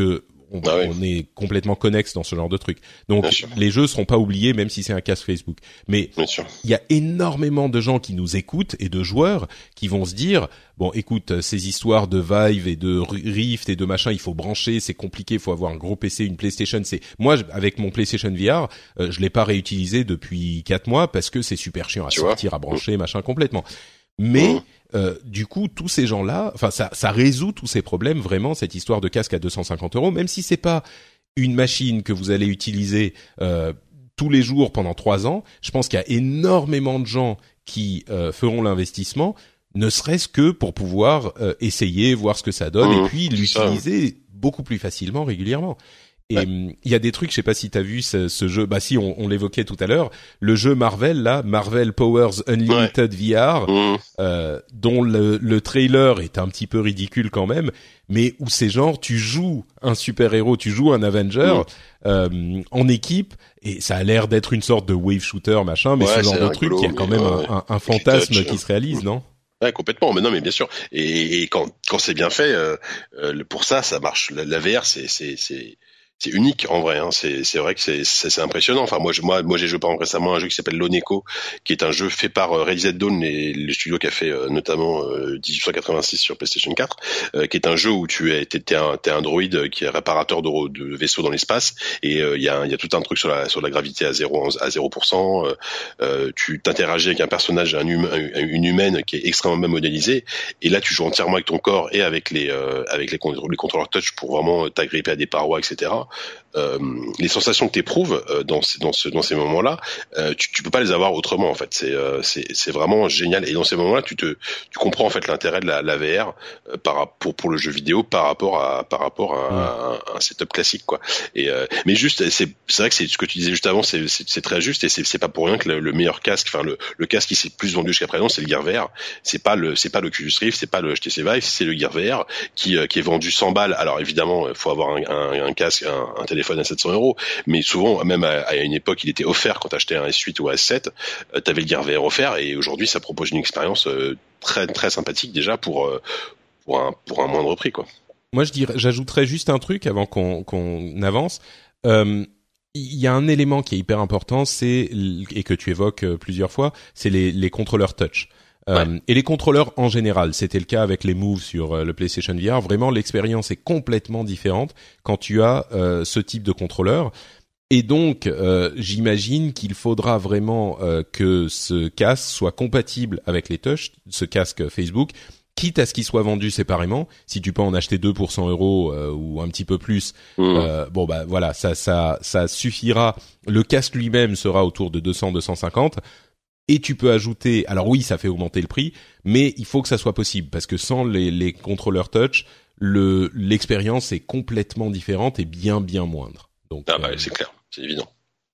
on, ah oui. on est complètement connexe dans ce genre de truc. Donc les jeux seront pas oubliés même si c'est un casque Facebook. Mais il y a énormément de gens qui nous écoutent et de joueurs qui vont se dire bon, écoute, ces histoires de Vive et de Rift et de machin, il faut brancher, c'est compliqué, il faut avoir un gros P C, une PlayStation. C'est moi avec mon PlayStation V R, euh, je l'ai pas réutilisé depuis quatre mois parce que c'est super chiant à tu sortir, vois à brancher, machin complètement. Mais mmh. euh, du coup, tous ces gens-là, enfin, ça, ça résout tous ces problèmes vraiment cette histoire de casque à deux cent cinquante euros, même si c'est pas une machine que vous allez utiliser euh, tous les jours pendant trois ans. Je pense qu'il y a énormément de gens qui euh, feront l'investissement, ne serait-ce que pour pouvoir euh, essayer, voir ce que ça donne, mmh, et puis l'utiliser ça. beaucoup plus facilement, régulièrement. Et il ouais. y a des trucs, je sais pas si t'as vu ce, ce jeu, bah si, on, on l'évoquait tout à l'heure, le jeu Marvel là, Marvel Powers Unlimited ouais. V R, mmh. euh, dont le, le trailer est un petit peu ridicule quand même, mais où c'est genre tu joues un super-héros, tu joues un Avenger mmh. euh, en équipe, et ça a l'air d'être une sorte de wave shooter machin, mais ouais, ce genre de truc, il y a quand même ouais. un, un, un fantasme touch, qui se réalise, mmh. non? Ouais, complètement. Mais non, mais bien sûr. Et, et quand quand c'est bien fait, euh, euh, pour ça, ça marche. La, la V R, c'est c'est c'est c'est unique en vrai. Hein. C'est c'est vrai que c'est c'est, c'est impressionnant. Enfin, moi, je, moi, moi, j'ai joué par exemple récemment à un jeu qui s'appelle Loneco, qui est un jeu fait par euh, Ready Dawn, les, le studio qui a fait euh, notamment euh, dix-huit cent quatre-vingt-six sur PlayStation quatre, euh, qui est un jeu où tu es t'es, t'es un t'es un droïde qui est réparateur de, de vaisseaux dans l'espace, et il euh, y a il y a tout un truc sur la sur la gravité à zéro à zéro pour cent. Euh, euh, tu t'interagis avec un personnage, un humain, une humaine qui est extrêmement bien modélisée, et là tu joues entièrement avec ton corps et avec les euh, avec les, les contrôleurs touch pour vraiment t'agripper à des parois, et cetera. Euh, les sensations que tu éprouves euh, dans ces, dans, ce, dans ces moments-là, euh, tu, tu peux pas les avoir autrement en fait. C'est, euh, c'est, c'est vraiment génial. Et dans ces moments-là, tu te, tu comprends en fait l'intérêt de la, la V R euh, par pour pour le jeu vidéo par rapport à par rapport à, ouais. à un, un setup classique quoi. Et euh, mais juste, c'est c'est vrai que c'est ce que tu disais juste avant, c'est c'est, c'est très juste, et c'est c'est pas pour rien que le, le meilleur casque, enfin le le casque qui s'est le plus vendu jusqu'à présent, c'est le Gear V R. C'est pas le c'est pas l'Oculus Rift, c'est pas le H T C Vive, c'est le Gear V R qui euh, qui est vendu cent balles. Alors évidemment, il faut avoir un, un, un casque, un, un téléphone à sept cents euros, mais souvent, même à, à une époque, il était offert quand t'achetais un S huit ou un S sept, euh, t'avais le Gear V R offert, et aujourd'hui, ça propose une expérience euh, très très sympathique déjà pour euh, pour un pour un moindre prix quoi. Moi, je dirais, j'ajouterais juste un truc avant qu'on qu'on avance. Euh, il y a un élément qui est hyper important, c'est et que tu évoques plusieurs fois, c'est les les contrôleurs touch. Euh, ouais. Et les contrôleurs en général, c'était le cas avec les Move sur euh, le PlayStation V R. Vraiment, l'expérience est complètement différente quand tu as euh, ce type de contrôleur. Et donc, euh, j'imagine qu'il faudra vraiment euh, que ce casque soit compatible avec les touch, ce casque Facebook, quitte à ce qu'il soit vendu séparément. Si tu peux en acheter deux pour cent euros euh, ou un petit peu plus, mmh. euh, bon bah voilà, ça ça ça suffira. Le casque lui-même sera autour de deux cents à deux cent cinquante. Et tu peux ajouter, alors oui, ça fait augmenter le prix, mais il faut que ça soit possible, parce que sans les, les contrôleurs touch, le, l'expérience est complètement différente et bien, bien moindre. Donc, ah bah, euh, c'est clair, c'est évident.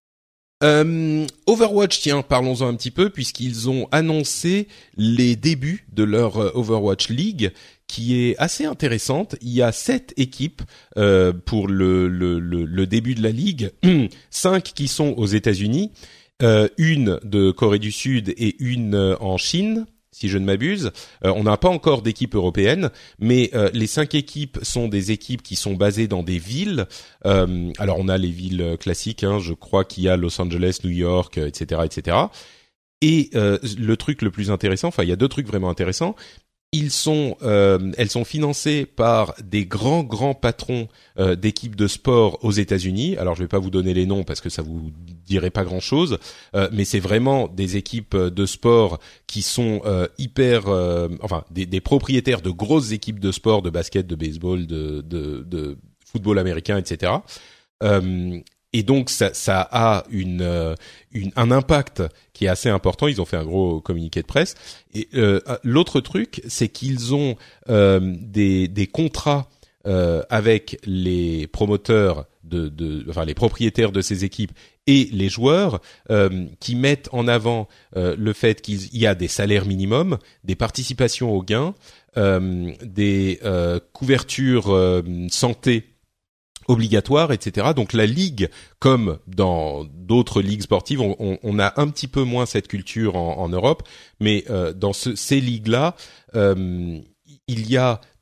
Euh, Overwatch, tiens, parlons-en un petit peu, puisqu'ils ont annoncé les débuts de leur Overwatch League, qui est assez intéressante. Il y a sept équipes euh, pour le, le, le, le début de la ligue, cinq qui sont aux États-Unis, Euh, une de Corée du Sud et une euh, en Chine, si je ne m'abuse. Euh, on n'a pas encore d'équipe européenne, mais euh, les cinq équipes sont des équipes qui sont basées dans des villes. Euh, alors on a les villes classiques, hein, je crois qu'il y a Los Angeles, New York, et cetera, et cetera. Et euh, le truc le plus intéressant, enfin il y a deux trucs vraiment intéressants. Ils sont, euh, elles sont financées par des grands grands patrons euh, d'équipes de sport aux États-Unis. Alors je vais pas vous donner les noms parce que ça vous dirait pas grand-chose, euh, mais c'est vraiment des équipes de sport qui sont euh, hyper, euh, enfin des, des propriétaires de grosses équipes de sport, de basket, de baseball, de de, de football américain, et cetera. Euh, Et donc ça, ça a une, une, un impact qui est assez important. Ils ont fait un gros communiqué de presse. Et euh, l'autre truc, c'est qu'ils ont euh, des, des contrats euh, avec les promoteurs de, de, enfin les propriétaires de ces équipes et les joueurs, euh, qui mettent en avant euh, le fait qu'il y a des salaires minimums, des participations aux gains, euh, des euh, couvertures euh, santé obligatoire, et cetera. Donc la ligue, comme dans d'autres ligues sportives, on, on, on a un petit peu moins cette culture en, en Europe, mais euh, dans ce, ces ligues-là, euh, il y a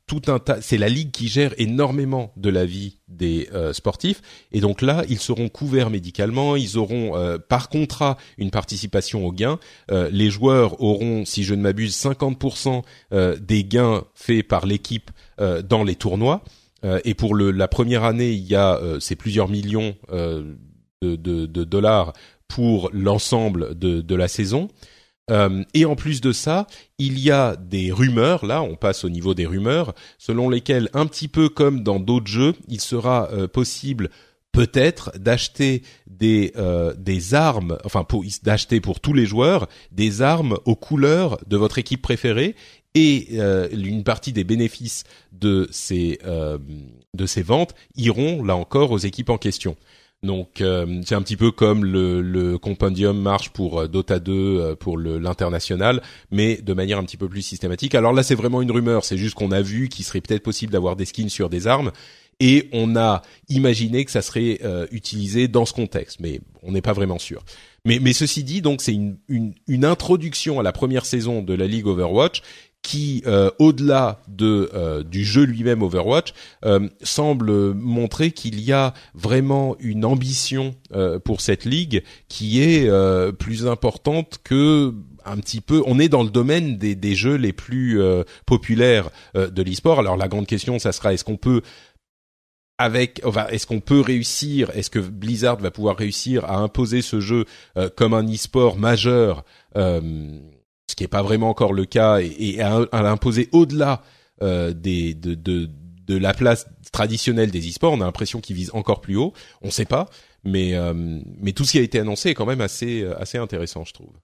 tout un tas, c'est la ligue qui gère énormément de la vie des euh, sportifs, et donc là ils seront couverts médicalement, ils auront euh, par contrat une participation aux gains. Euh, les joueurs auront, si je ne m'abuse, cinquante pour cent euh, des gains faits par l'équipe euh, dans les tournois. Euh, et pour le, la première année, il y a euh, c'est plusieurs millions euh, de, de, de dollars pour l'ensemble de, de la saison. Euh, et en plus de ça, il y a des rumeurs, là on passe au niveau des rumeurs, selon lesquelles, un petit peu comme dans d'autres jeux, il sera euh, possible peut-être d'acheter des euh, des armes, enfin pour d'acheter pour tous les joueurs des armes aux couleurs de votre équipe préférée, et euh, une partie des bénéfices de ces euh, de ces ventes iront là encore aux équipes en question. Donc euh, c'est un petit peu comme le, le compendium marche pour euh, Dota deux, euh, pour le, l'international, mais de manière un petit peu plus systématique. Alors là c'est vraiment une rumeur, c'est juste qu'on a vu qu'il serait peut-être possible d'avoir des skins sur des armes, et on a imaginé que ça serait euh, utilisé dans ce contexte, mais on n'est pas vraiment sûr. Mais, mais ceci dit, donc c'est une, une, une introduction à la première saison de la Ligue Overwatch qui, euh, au-delà de euh, du jeu lui-même Overwatch, euh, semble montrer qu'il y a vraiment une ambition euh, pour cette ligue qui est euh, plus importante que un petit peu. On est dans le domaine des, des jeux les plus euh, populaires euh, de l'e-sport. Alors la grande question, ça sera est-ce qu'on peut avec, enfin, est-ce qu'on peut réussir, est-ce que Blizzard va pouvoir réussir à imposer ce jeu euh, comme un e-sport majeur, euh, ce qui est pas vraiment encore le cas, et, et à, à l'imposer au-delà euh, des de, de de la place traditionnelle des e-sports. On a l'impression qu'ils visent encore plus haut. On sait pas, mais euh, mais tout ce qui a été annoncé est quand même assez assez intéressant, je trouve.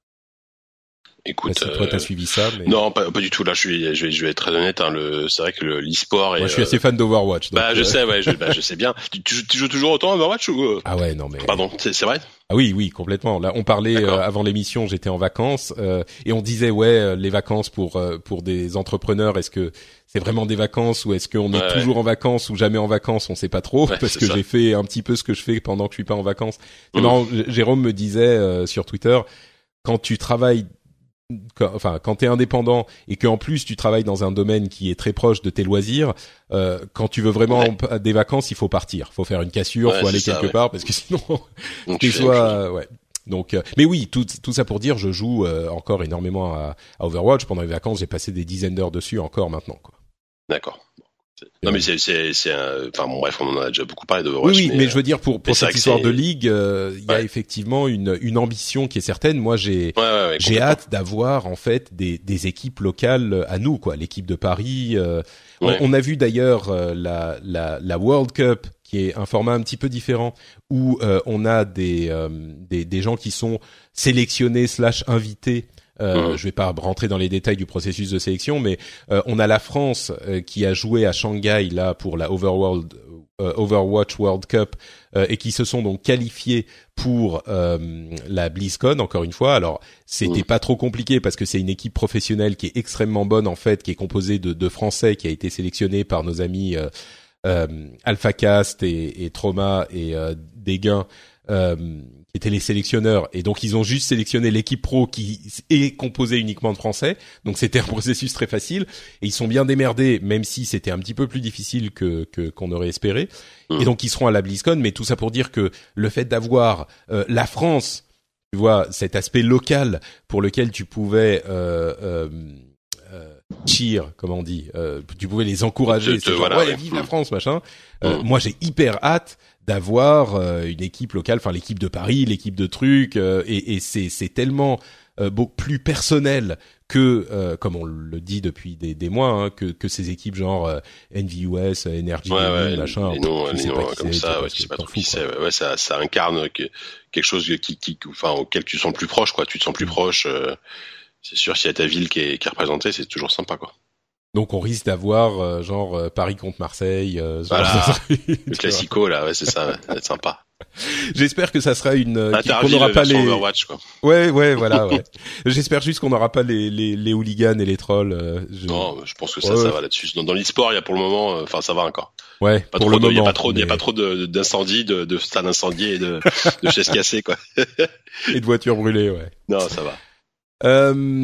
Écoute, si toi t'as euh... suivi ça, mais... non, pas, pas du tout. Là, je vais, je vais, je vais être très honnête. Hein, le, c'est vrai que le, l'e-sport. Est, moi, je suis assez fan d'Overwatch. Donc bah, euh... je sais, ouais, je, bah, je sais bien. Tu, tu, tu joues toujours autant à Overwatch ou ah ouais, non mais. Pardon, c'est, c'est vrai. Ah oui, oui, complètement. Là, on parlait euh, avant l'émission. J'étais en vacances euh, et on disait ouais, euh, les vacances pour euh, pour des entrepreneurs. Est-ce que c'est vraiment des vacances ou est-ce qu'on est ouais, toujours ouais. en vacances ou jamais en vacances? On sait pas trop ouais, parce que ça. j'ai fait un petit peu ce que je fais pendant que je suis pas en vacances. C'est mmh. marrant. Jérôme me disait euh, sur Twitter, quand tu travailles. Quand, enfin, quand t'es indépendant et qu'en plus tu travailles dans un domaine qui est très proche de tes loisirs, euh, quand tu veux vraiment ouais. des vacances, il faut partir, faut faire une cassure, ouais, faut aller quelque ça, part ouais. parce que sinon, tu sois, ouais. Donc, euh, mais oui, tout, tout ça pour dire, je joue euh, encore énormément à, à Overwatch. Pendant les vacances, j'ai passé des dizaines d'heures dessus encore maintenant, quoi. D'accord. Non mais c'est c'est c'est un... enfin bon bref, on en a déjà beaucoup parlé d'Overwatch. Oui, oui, mais, mais je veux dire pour pour cette histoire c'est... de ligue, il euh, y ouais. a effectivement une une ambition qui est certaine. Moi, j'ai ouais, ouais, ouais, j'ai hâte d'avoir en fait des des équipes locales à nous, quoi. L'équipe de Paris. Euh, ouais. on, on a vu d'ailleurs euh, la la la World Cup, qui est un format un petit peu différent, où euh, on a des euh, des des gens qui sont sélectionnés slash invités. Euh, mmh. Je vais pas rentrer dans les détails du processus de sélection, mais euh, on a la France euh, qui a joué à Shanghai là pour la Overworld, euh, Overwatch World Cup euh, et qui se sont donc qualifiés pour euh, la BlizzCon encore une fois. Alors c'était mmh. pas trop compliqué parce que c'est une équipe professionnelle qui est extrêmement bonne en fait, qui est composée de, de Français, qui a été sélectionnée par nos amis euh, euh, AlphaCast et, et Trauma et euh, Desgains. Euh, qui étaient les sélectionneurs, et donc ils ont juste sélectionné l'équipe pro qui est composée uniquement de Français, donc c'était un processus très facile, et ils sont bien démerdés, même si c'était un petit peu plus difficile que, que qu'on aurait espéré, mmh. et donc ils seront à la BlizzCon, mais tout ça pour dire que le fait d'avoir euh, la France, tu vois, cet aspect local pour lequel tu pouvais euh, euh, euh, cheer, comment on dit, euh, tu pouvais les encourager, c'est genre, voilà, ouais, vive mmh. la France, machin, euh, mmh. moi j'ai hyper hâte d'avoir euh, une équipe locale, enfin l'équipe de Paris, l'équipe de trucs, euh, et, et c'est c'est tellement euh, beaucoup plus personnel que, euh, comme on le dit depuis des, des mois, hein, que que ces équipes genre euh, N V U S, Energy, ouais, ouais, machin, les noms, les noms comme ça, ouais, tu sais pas trop qui c'est, ouais, ça ça incarne que, quelque chose qui qui enfin auquel tu te sens plus proche, quoi, tu te sens plus proche. Euh, c'est sûr, s'il y a ta ville qui est qui est représentée, c'est toujours sympa, quoi. Donc on risque d'avoir euh, genre euh, Paris contre Marseille, euh, voilà, le classico là, ouais, c'est ça, ouais, ça va être sympa. J'espère que ça sera une euh, qu'on n'aura pas les Overwatch, quoi. Ouais, ouais, voilà, ouais. J'espère juste qu'on n'aura pas les les les hooligans et les trolls. Euh, je... Non, je pense que ça ouais, ça ouais. va là-dessus. Dans, dans l'e-sport, il y a pour le moment, enfin euh, ça va encore. Ouais, pas pour trop le de, moment. Il y a pas trop, il mais... y a pas trop de d'incendies, de de stades incendiés et de de chaises cassées, quoi. Et de voitures brûlées, ouais. Non, ça va. Euh,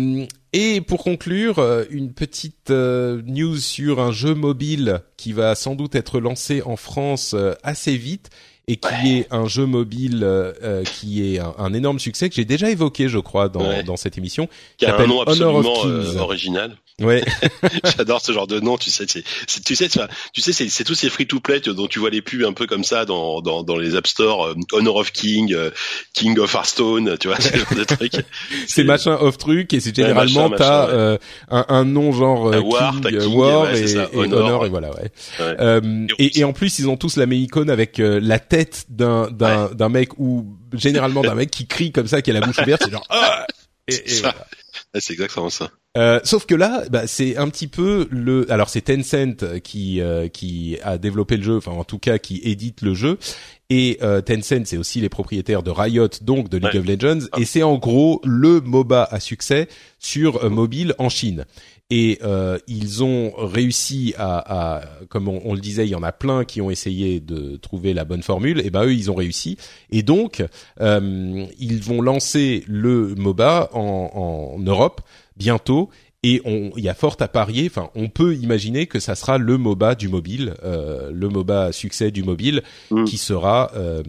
et pour conclure, euh, une petite euh, news sur un jeu mobile qui va sans doute être lancé en France euh, assez vite et qui ouais. est un jeu mobile euh, euh, qui est un, un énorme succès que j'ai déjà évoqué, je crois, dans, ouais. dans cette émission. Qui a un nom absolument euh, original. Ouais. J'adore ce genre de nom, tu sais, c'est, c'est tu sais, tu, tu sais, c'est, c'est tous ces free-to-play dont tu vois les pubs un peu comme ça dans dans, dans les App Store, euh, Honor of King, euh, King of Hearthstone, tu vois, ce genre de trucs. C'est, c'est machin of truc et c'est généralement ouais, machin, t'as machin, ouais. euh, un, un nom genre euh, War, King, King, War ouais, et, ça, et Honor, Honor ouais. et voilà, ouais. ouais. Euh, et, et en plus ils ont tous la même icône avec euh, la tête d'un d'un ouais. d'un mec ou généralement d'un mec qui crie comme ça, qui a la bouche ouverte, c'est genre ah et, et ça. Voilà. Ouais, c'est exactement ça. Euh, sauf que là, bah, c'est un petit peu le. Alors c'est Tencent qui euh, qui a développé le jeu, enfin en tout cas qui édite le jeu. Et euh, Tencent, c'est aussi les propriétaires de Riot, donc de League ouais. of Legends, ah. et c'est en gros le MOBA à succès sur euh, mobile en Chine. Et euh, ils ont réussi à, à comme on, on le disait, il y en a plein qui ont essayé de trouver la bonne formule. Et ben eux, ils ont réussi. Et donc, euh, ils vont lancer le MOBA en, en Europe bientôt. Et on, il y a fort à parier. Enfin, on peut imaginer que ça sera le MOBA du mobile, euh, le MOBA à succès du mobile, mmh. qui sera euh,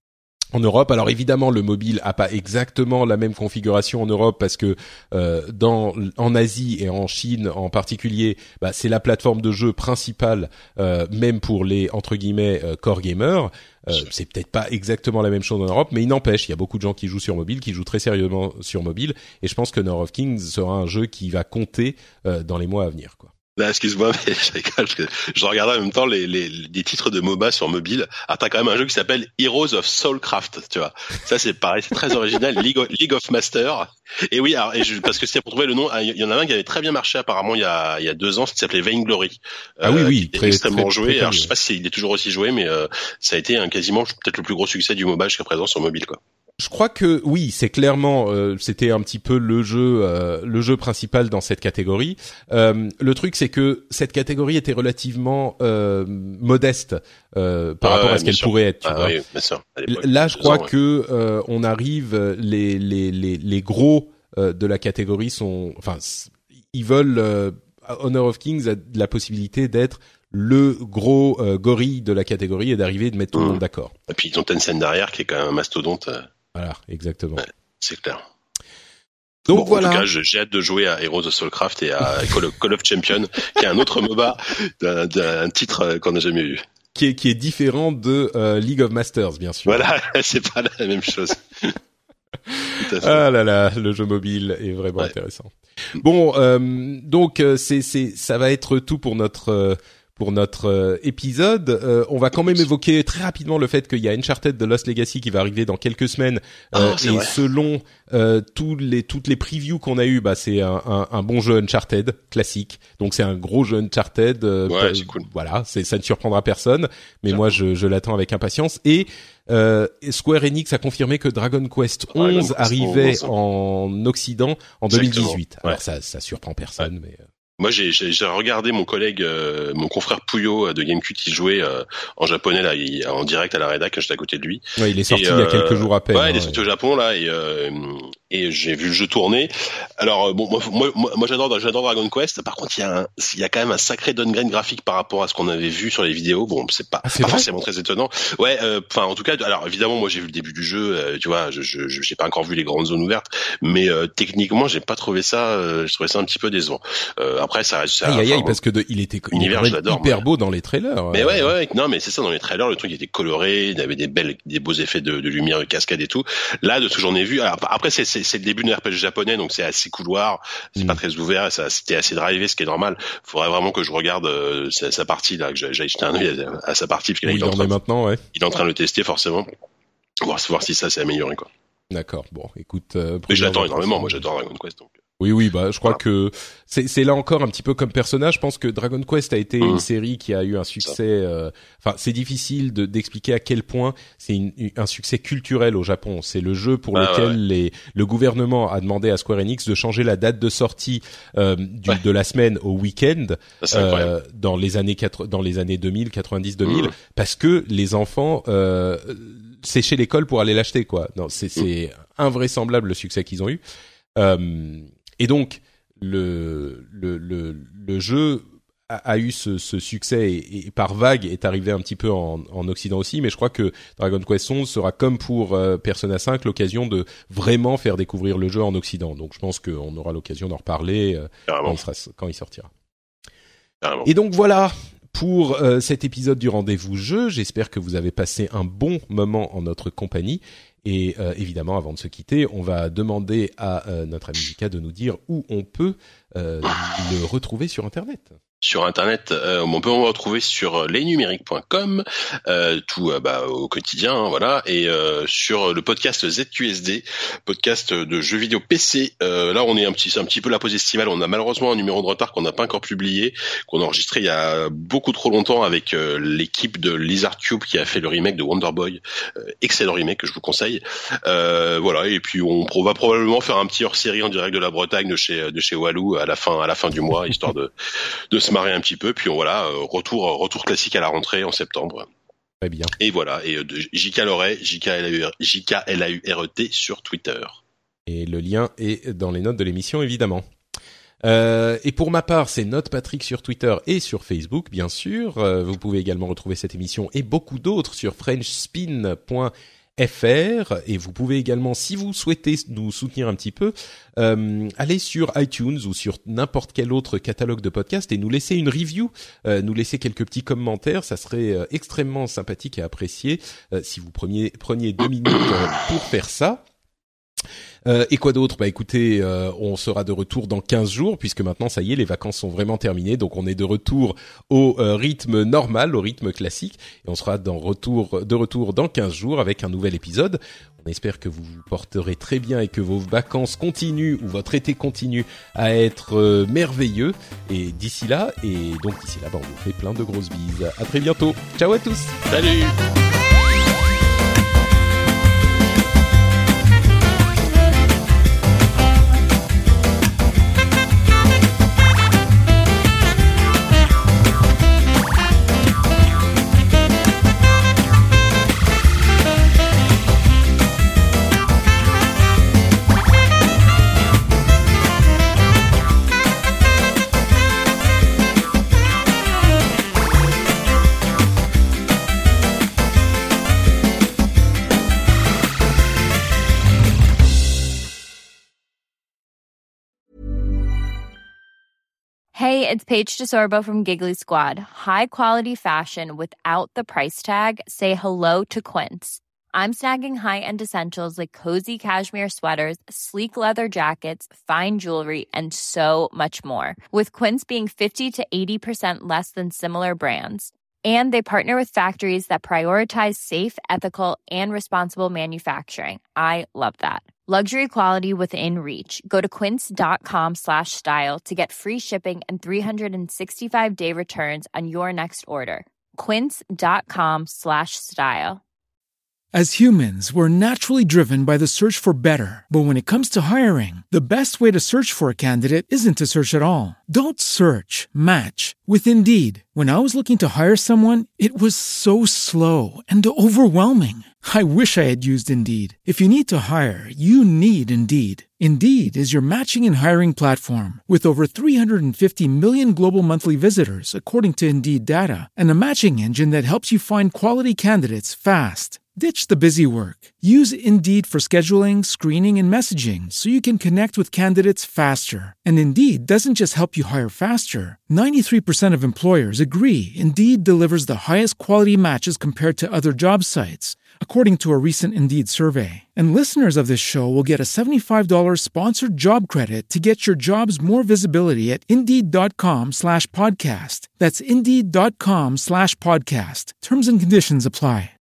en Europe. Alors évidemment, le mobile a pas exactement la même configuration en Europe parce que euh, dans en Asie et en Chine en particulier, bah, c'est la plateforme de jeu principale, euh, même pour les entre guillemets euh, core gamers. Euh, c'est peut-être pas exactement la même chose en Europe, mais il n'empêche, il y a beaucoup de gens qui jouent sur mobile, qui jouent très sérieusement sur mobile, et je pense que Honor of Kings sera un jeu qui va compter euh, dans les mois à venir, quoi. Là, excuse-moi, mais je rigole parce que je regardais en même temps les, les, les titres de MOBA sur mobile. Ah, t'as quand même un jeu qui s'appelle Heroes of Soulcraft, tu vois. Ça, c'est pareil, c'est très original. League of, League of Masters. Et oui, alors, et je, parce que c'était pour trouver le nom, il y en a un qui avait très bien marché apparemment il y a, il y a deux ans, qui s'appelait Vainglory. Ah euh, oui, oui, qui très, extrêmement très, joué. très alors, je sais pas si il est toujours aussi joué, mais euh, ça a été un quasiment peut-être le plus gros succès du MOBA jusqu'à présent sur mobile, quoi. Je crois que oui, c'est clairement, euh, c'était un petit peu le jeu, euh, le jeu principal dans cette catégorie. Euh, le truc, c'est que cette catégorie était relativement euh, modeste euh, par ouais, rapport ouais, à ce qu'elle sûr. pourrait être. Tu ah, vois. Oui, bien sûr. Là, je crois ans, ouais. que euh, on arrive, les les les les gros euh, de la catégorie sont, enfin, ils veulent. Euh, Honor of Kings a la possibilité d'être le gros euh, gorille de la catégorie et d'arriver et de mettre tout mmh. le monde d'accord. Et puis ils ont Tencent derrière qui est quand même un mastodonte. Euh... Voilà, exactement. Ouais, c'est clair. Donc bon, voilà. En tout cas, j'ai hâte de jouer à Heroes of Soulcraft et à Call of, Call of Champion, qui est un autre MOBA d'un, d'un titre qu'on n'a jamais eu. Qui est, qui est différent de euh, League of Masters, bien sûr. Voilà, c'est pas la même chose. Ah là là, le jeu mobile est vraiment ouais. intéressant. Bon, euh, donc c'est c'est ça va être tout pour notre euh, pour notre euh, épisode. Euh, on va quand même évoquer très rapidement le fait qu'il y a Uncharted The Lost Legacy qui va arriver dans quelques semaines. Euh, oh, et vrai. selon euh, tous les toutes les previews qu'on a eu, bah c'est un, un, un bon jeu Uncharted classique. Donc c'est un gros jeu Uncharted. Euh, ouais, c'est cool. Voilà, c'est ça ne surprendra personne. Mais Bien moi, je, je l'attends avec impatience. Et Euh, Square Enix a confirmé que Dragon Quest onze arrivait en Occident en deux mille dix-huit. Exactement. Alors ouais. ça, ça surprend personne, ouais. mais. Moi, j'ai, j'ai, j'ai regardé mon collègue, euh, mon confrère Puyo de Gamecube qui jouait euh, en japonais là, il, en direct à la rédac, j'étais à côté de lui. Ouais, il est sorti et, il y a quelques jours à peine. Ouais, il est hein, sorti ouais. au Japon là et euh, et j'ai vu le jeu tourner. Alors bon, moi, moi, moi j'adore, j'adore Dragon Quest. Par contre, il y a, un, il y a quand même un sacré downgrade graphique par rapport à ce qu'on avait vu sur les vidéos. Bon, c'est pas, ah, c'est pas vrai forcément très étonnant. Ouais, enfin, euh, en tout cas, alors évidemment, moi j'ai vu le début du jeu. Euh, tu vois, je, je, j'ai pas encore vu les grandes zones ouvertes, mais euh, techniquement, j'ai pas trouvé ça. Euh, je trouvais ça un petit peu décevant. Euh, après, ça, ça aïe, aïe, aïe, parce que de, il était univers, il était hyper beau dans les trailers. Mais euh... ouais, ouais, non, mais c'est ça, dans les trailers, le truc était coloré, il y avait des belles, des beaux effets de, de lumière, de cascade et tout. Là, de ce que j'en ai vu, alors, après, c'est, c'est, c'est le début d'un R P G japonais, donc c'est assez couloir, c'est mm. pas très ouvert, ça, c'était assez drivé, ce qui est normal. Faudrait vraiment que je regarde euh, sa, sa partie, là, que j'aille jeter un œil à, à sa partie, parce qu'il oui, est en train, maintenant, ouais. il est en train de le tester, forcément. Voir, voir si ça s'est amélioré, quoi. D'accord, bon, écoute. Euh, mais j'attends énormément, moi j'adore Dragon Quest, donc. Oui, oui, bah, je crois voilà. que c'est, c'est là encore un petit peu comme personnage. Je pense que Dragon Quest a été mmh. une série qui a eu un succès. Euh, enfin, c'est difficile de, d'expliquer à quel point c'est une, un succès culturel au Japon. C'est le jeu pour ah, lequel ouais. les, le gouvernement a demandé à Square Enix de changer la date de sortie euh, du, ouais. de la semaine au week-end euh, dans les années quatre, dans les années deux mille, quatre-vingt-dix, deux mille, mmh. parce que les enfants euh, séchaient l'école pour aller l'acheter, quoi. Non, c'est, c'est mmh. invraisemblable le succès qu'ils ont eu. Euh, Et donc, le le le le jeu a, a eu ce, ce succès et, et par vague est arrivé un petit peu en, en Occident aussi, mais je crois que Dragon Quest onze sera comme pour euh, Persona cinq l'occasion de vraiment faire découvrir le jeu en Occident. Donc je pense qu'on aura l'occasion d'en reparler euh, quand, il sera, quand il sortira. Carrément. Et donc voilà pour euh, cet épisode du Rendez-vous Jeu. J'espère que vous avez passé un bon moment en notre compagnie. Et euh, évidemment, avant de se quitter, on va demander à euh, notre ami Jika de nous dire où on peut euh, le retrouver sur Internet. Sur Internet, euh, on peut me retrouver sur lesnumériques point com, euh, tout euh, bah, au quotidien, hein, voilà, et euh, sur le podcast Z Q S D, podcast de jeux vidéo P C. Euh, là, on est un petit, c'est un petit peu la pause estivale. On a malheureusement un numéro de retard qu'on n'a pas encore publié, qu'on a enregistré il y a beaucoup trop longtemps avec euh, l'équipe de Lizard Cube qui a fait le remake de Wonder Boy, euh, excellent remake que je vous conseille. Euh, voilà, et puis on, on va probablement faire un petit hors-série en direct de la Bretagne de chez de chez Walou à la fin à la fin du mois, histoire de de se marrer un petit peu, puis voilà, euh, retour retour classique à la rentrée en septembre. Très bien. Et voilà, et euh, J K Loret, J K L A U R E T sur Twitter. Et le lien est dans les notes de l'émission, évidemment. Euh, et pour ma part, c'est Note Patrick sur Twitter et sur Facebook, bien sûr. Euh, vous pouvez également retrouver cette émission et beaucoup d'autres sur frenchspin point F R, et vous pouvez également, si vous souhaitez nous soutenir un petit peu, euh, aller sur iTunes ou sur n'importe quel autre catalogue de podcasts et nous laisser une review, euh, nous laisser quelques petits commentaires. Ça serait euh, extrêmement sympathique et apprécié euh, si vous preniez, preniez deux minutes euh, pour faire ça. Euh, et quoi d'autre ? Bah écoutez, euh, on sera de retour dans quinze jours, puisque maintenant, ça y est, les vacances sont vraiment terminées. Donc on est de retour au euh, rythme normal, au rythme classique. Et on sera dans retour, de retour dans quinze jours avec un nouvel épisode. On espère que vous vous porterez très bien et que vos vacances continuent, ou votre été continue à être euh, merveilleux. Et d'ici là, et donc d'ici là, bah, on vous fait plein de grosses bises. À très bientôt. Ciao à tous. Salut. Hey, it's Paige DeSorbo from Giggly Squad. High quality fashion without the price tag. Say hello to Quince. I'm snagging high-end essentials like cozy cashmere sweaters, sleek leather jackets, fine jewelry, and so much more. With Quince being fifty to eighty percent less than similar brands. And they partner with factories that prioritize safe, ethical, and responsible manufacturing. I love that. Luxury quality within reach. Go to quince.com slash style to get free shipping and three sixty-five day returns on your next order. Quince.com slash style. As humans, we're naturally driven by the search for better. But when it comes to hiring, the best way to search for a candidate isn't to search at all. Don't search, match with Indeed. When I was looking to hire someone, it was so slow and overwhelming. I wish I had used Indeed. If you need to hire, you need Indeed. Indeed is your matching and hiring platform with over three hundred fifty million global monthly visitors, according to Indeed data, and a matching engine that helps you find quality candidates fast. Ditch the busy work. Use Indeed for scheduling, screening, and messaging so you can connect with candidates faster. And Indeed doesn't just help you hire faster. ninety-three percent of employers agree Indeed delivers the highest quality matches compared to other job sites, according to a recent Indeed survey. And listeners of this show will get a seventy-five dollars sponsored job credit to get your jobs more visibility at Indeed.com slash podcast. That's Indeed.com slash podcast. Terms and conditions apply.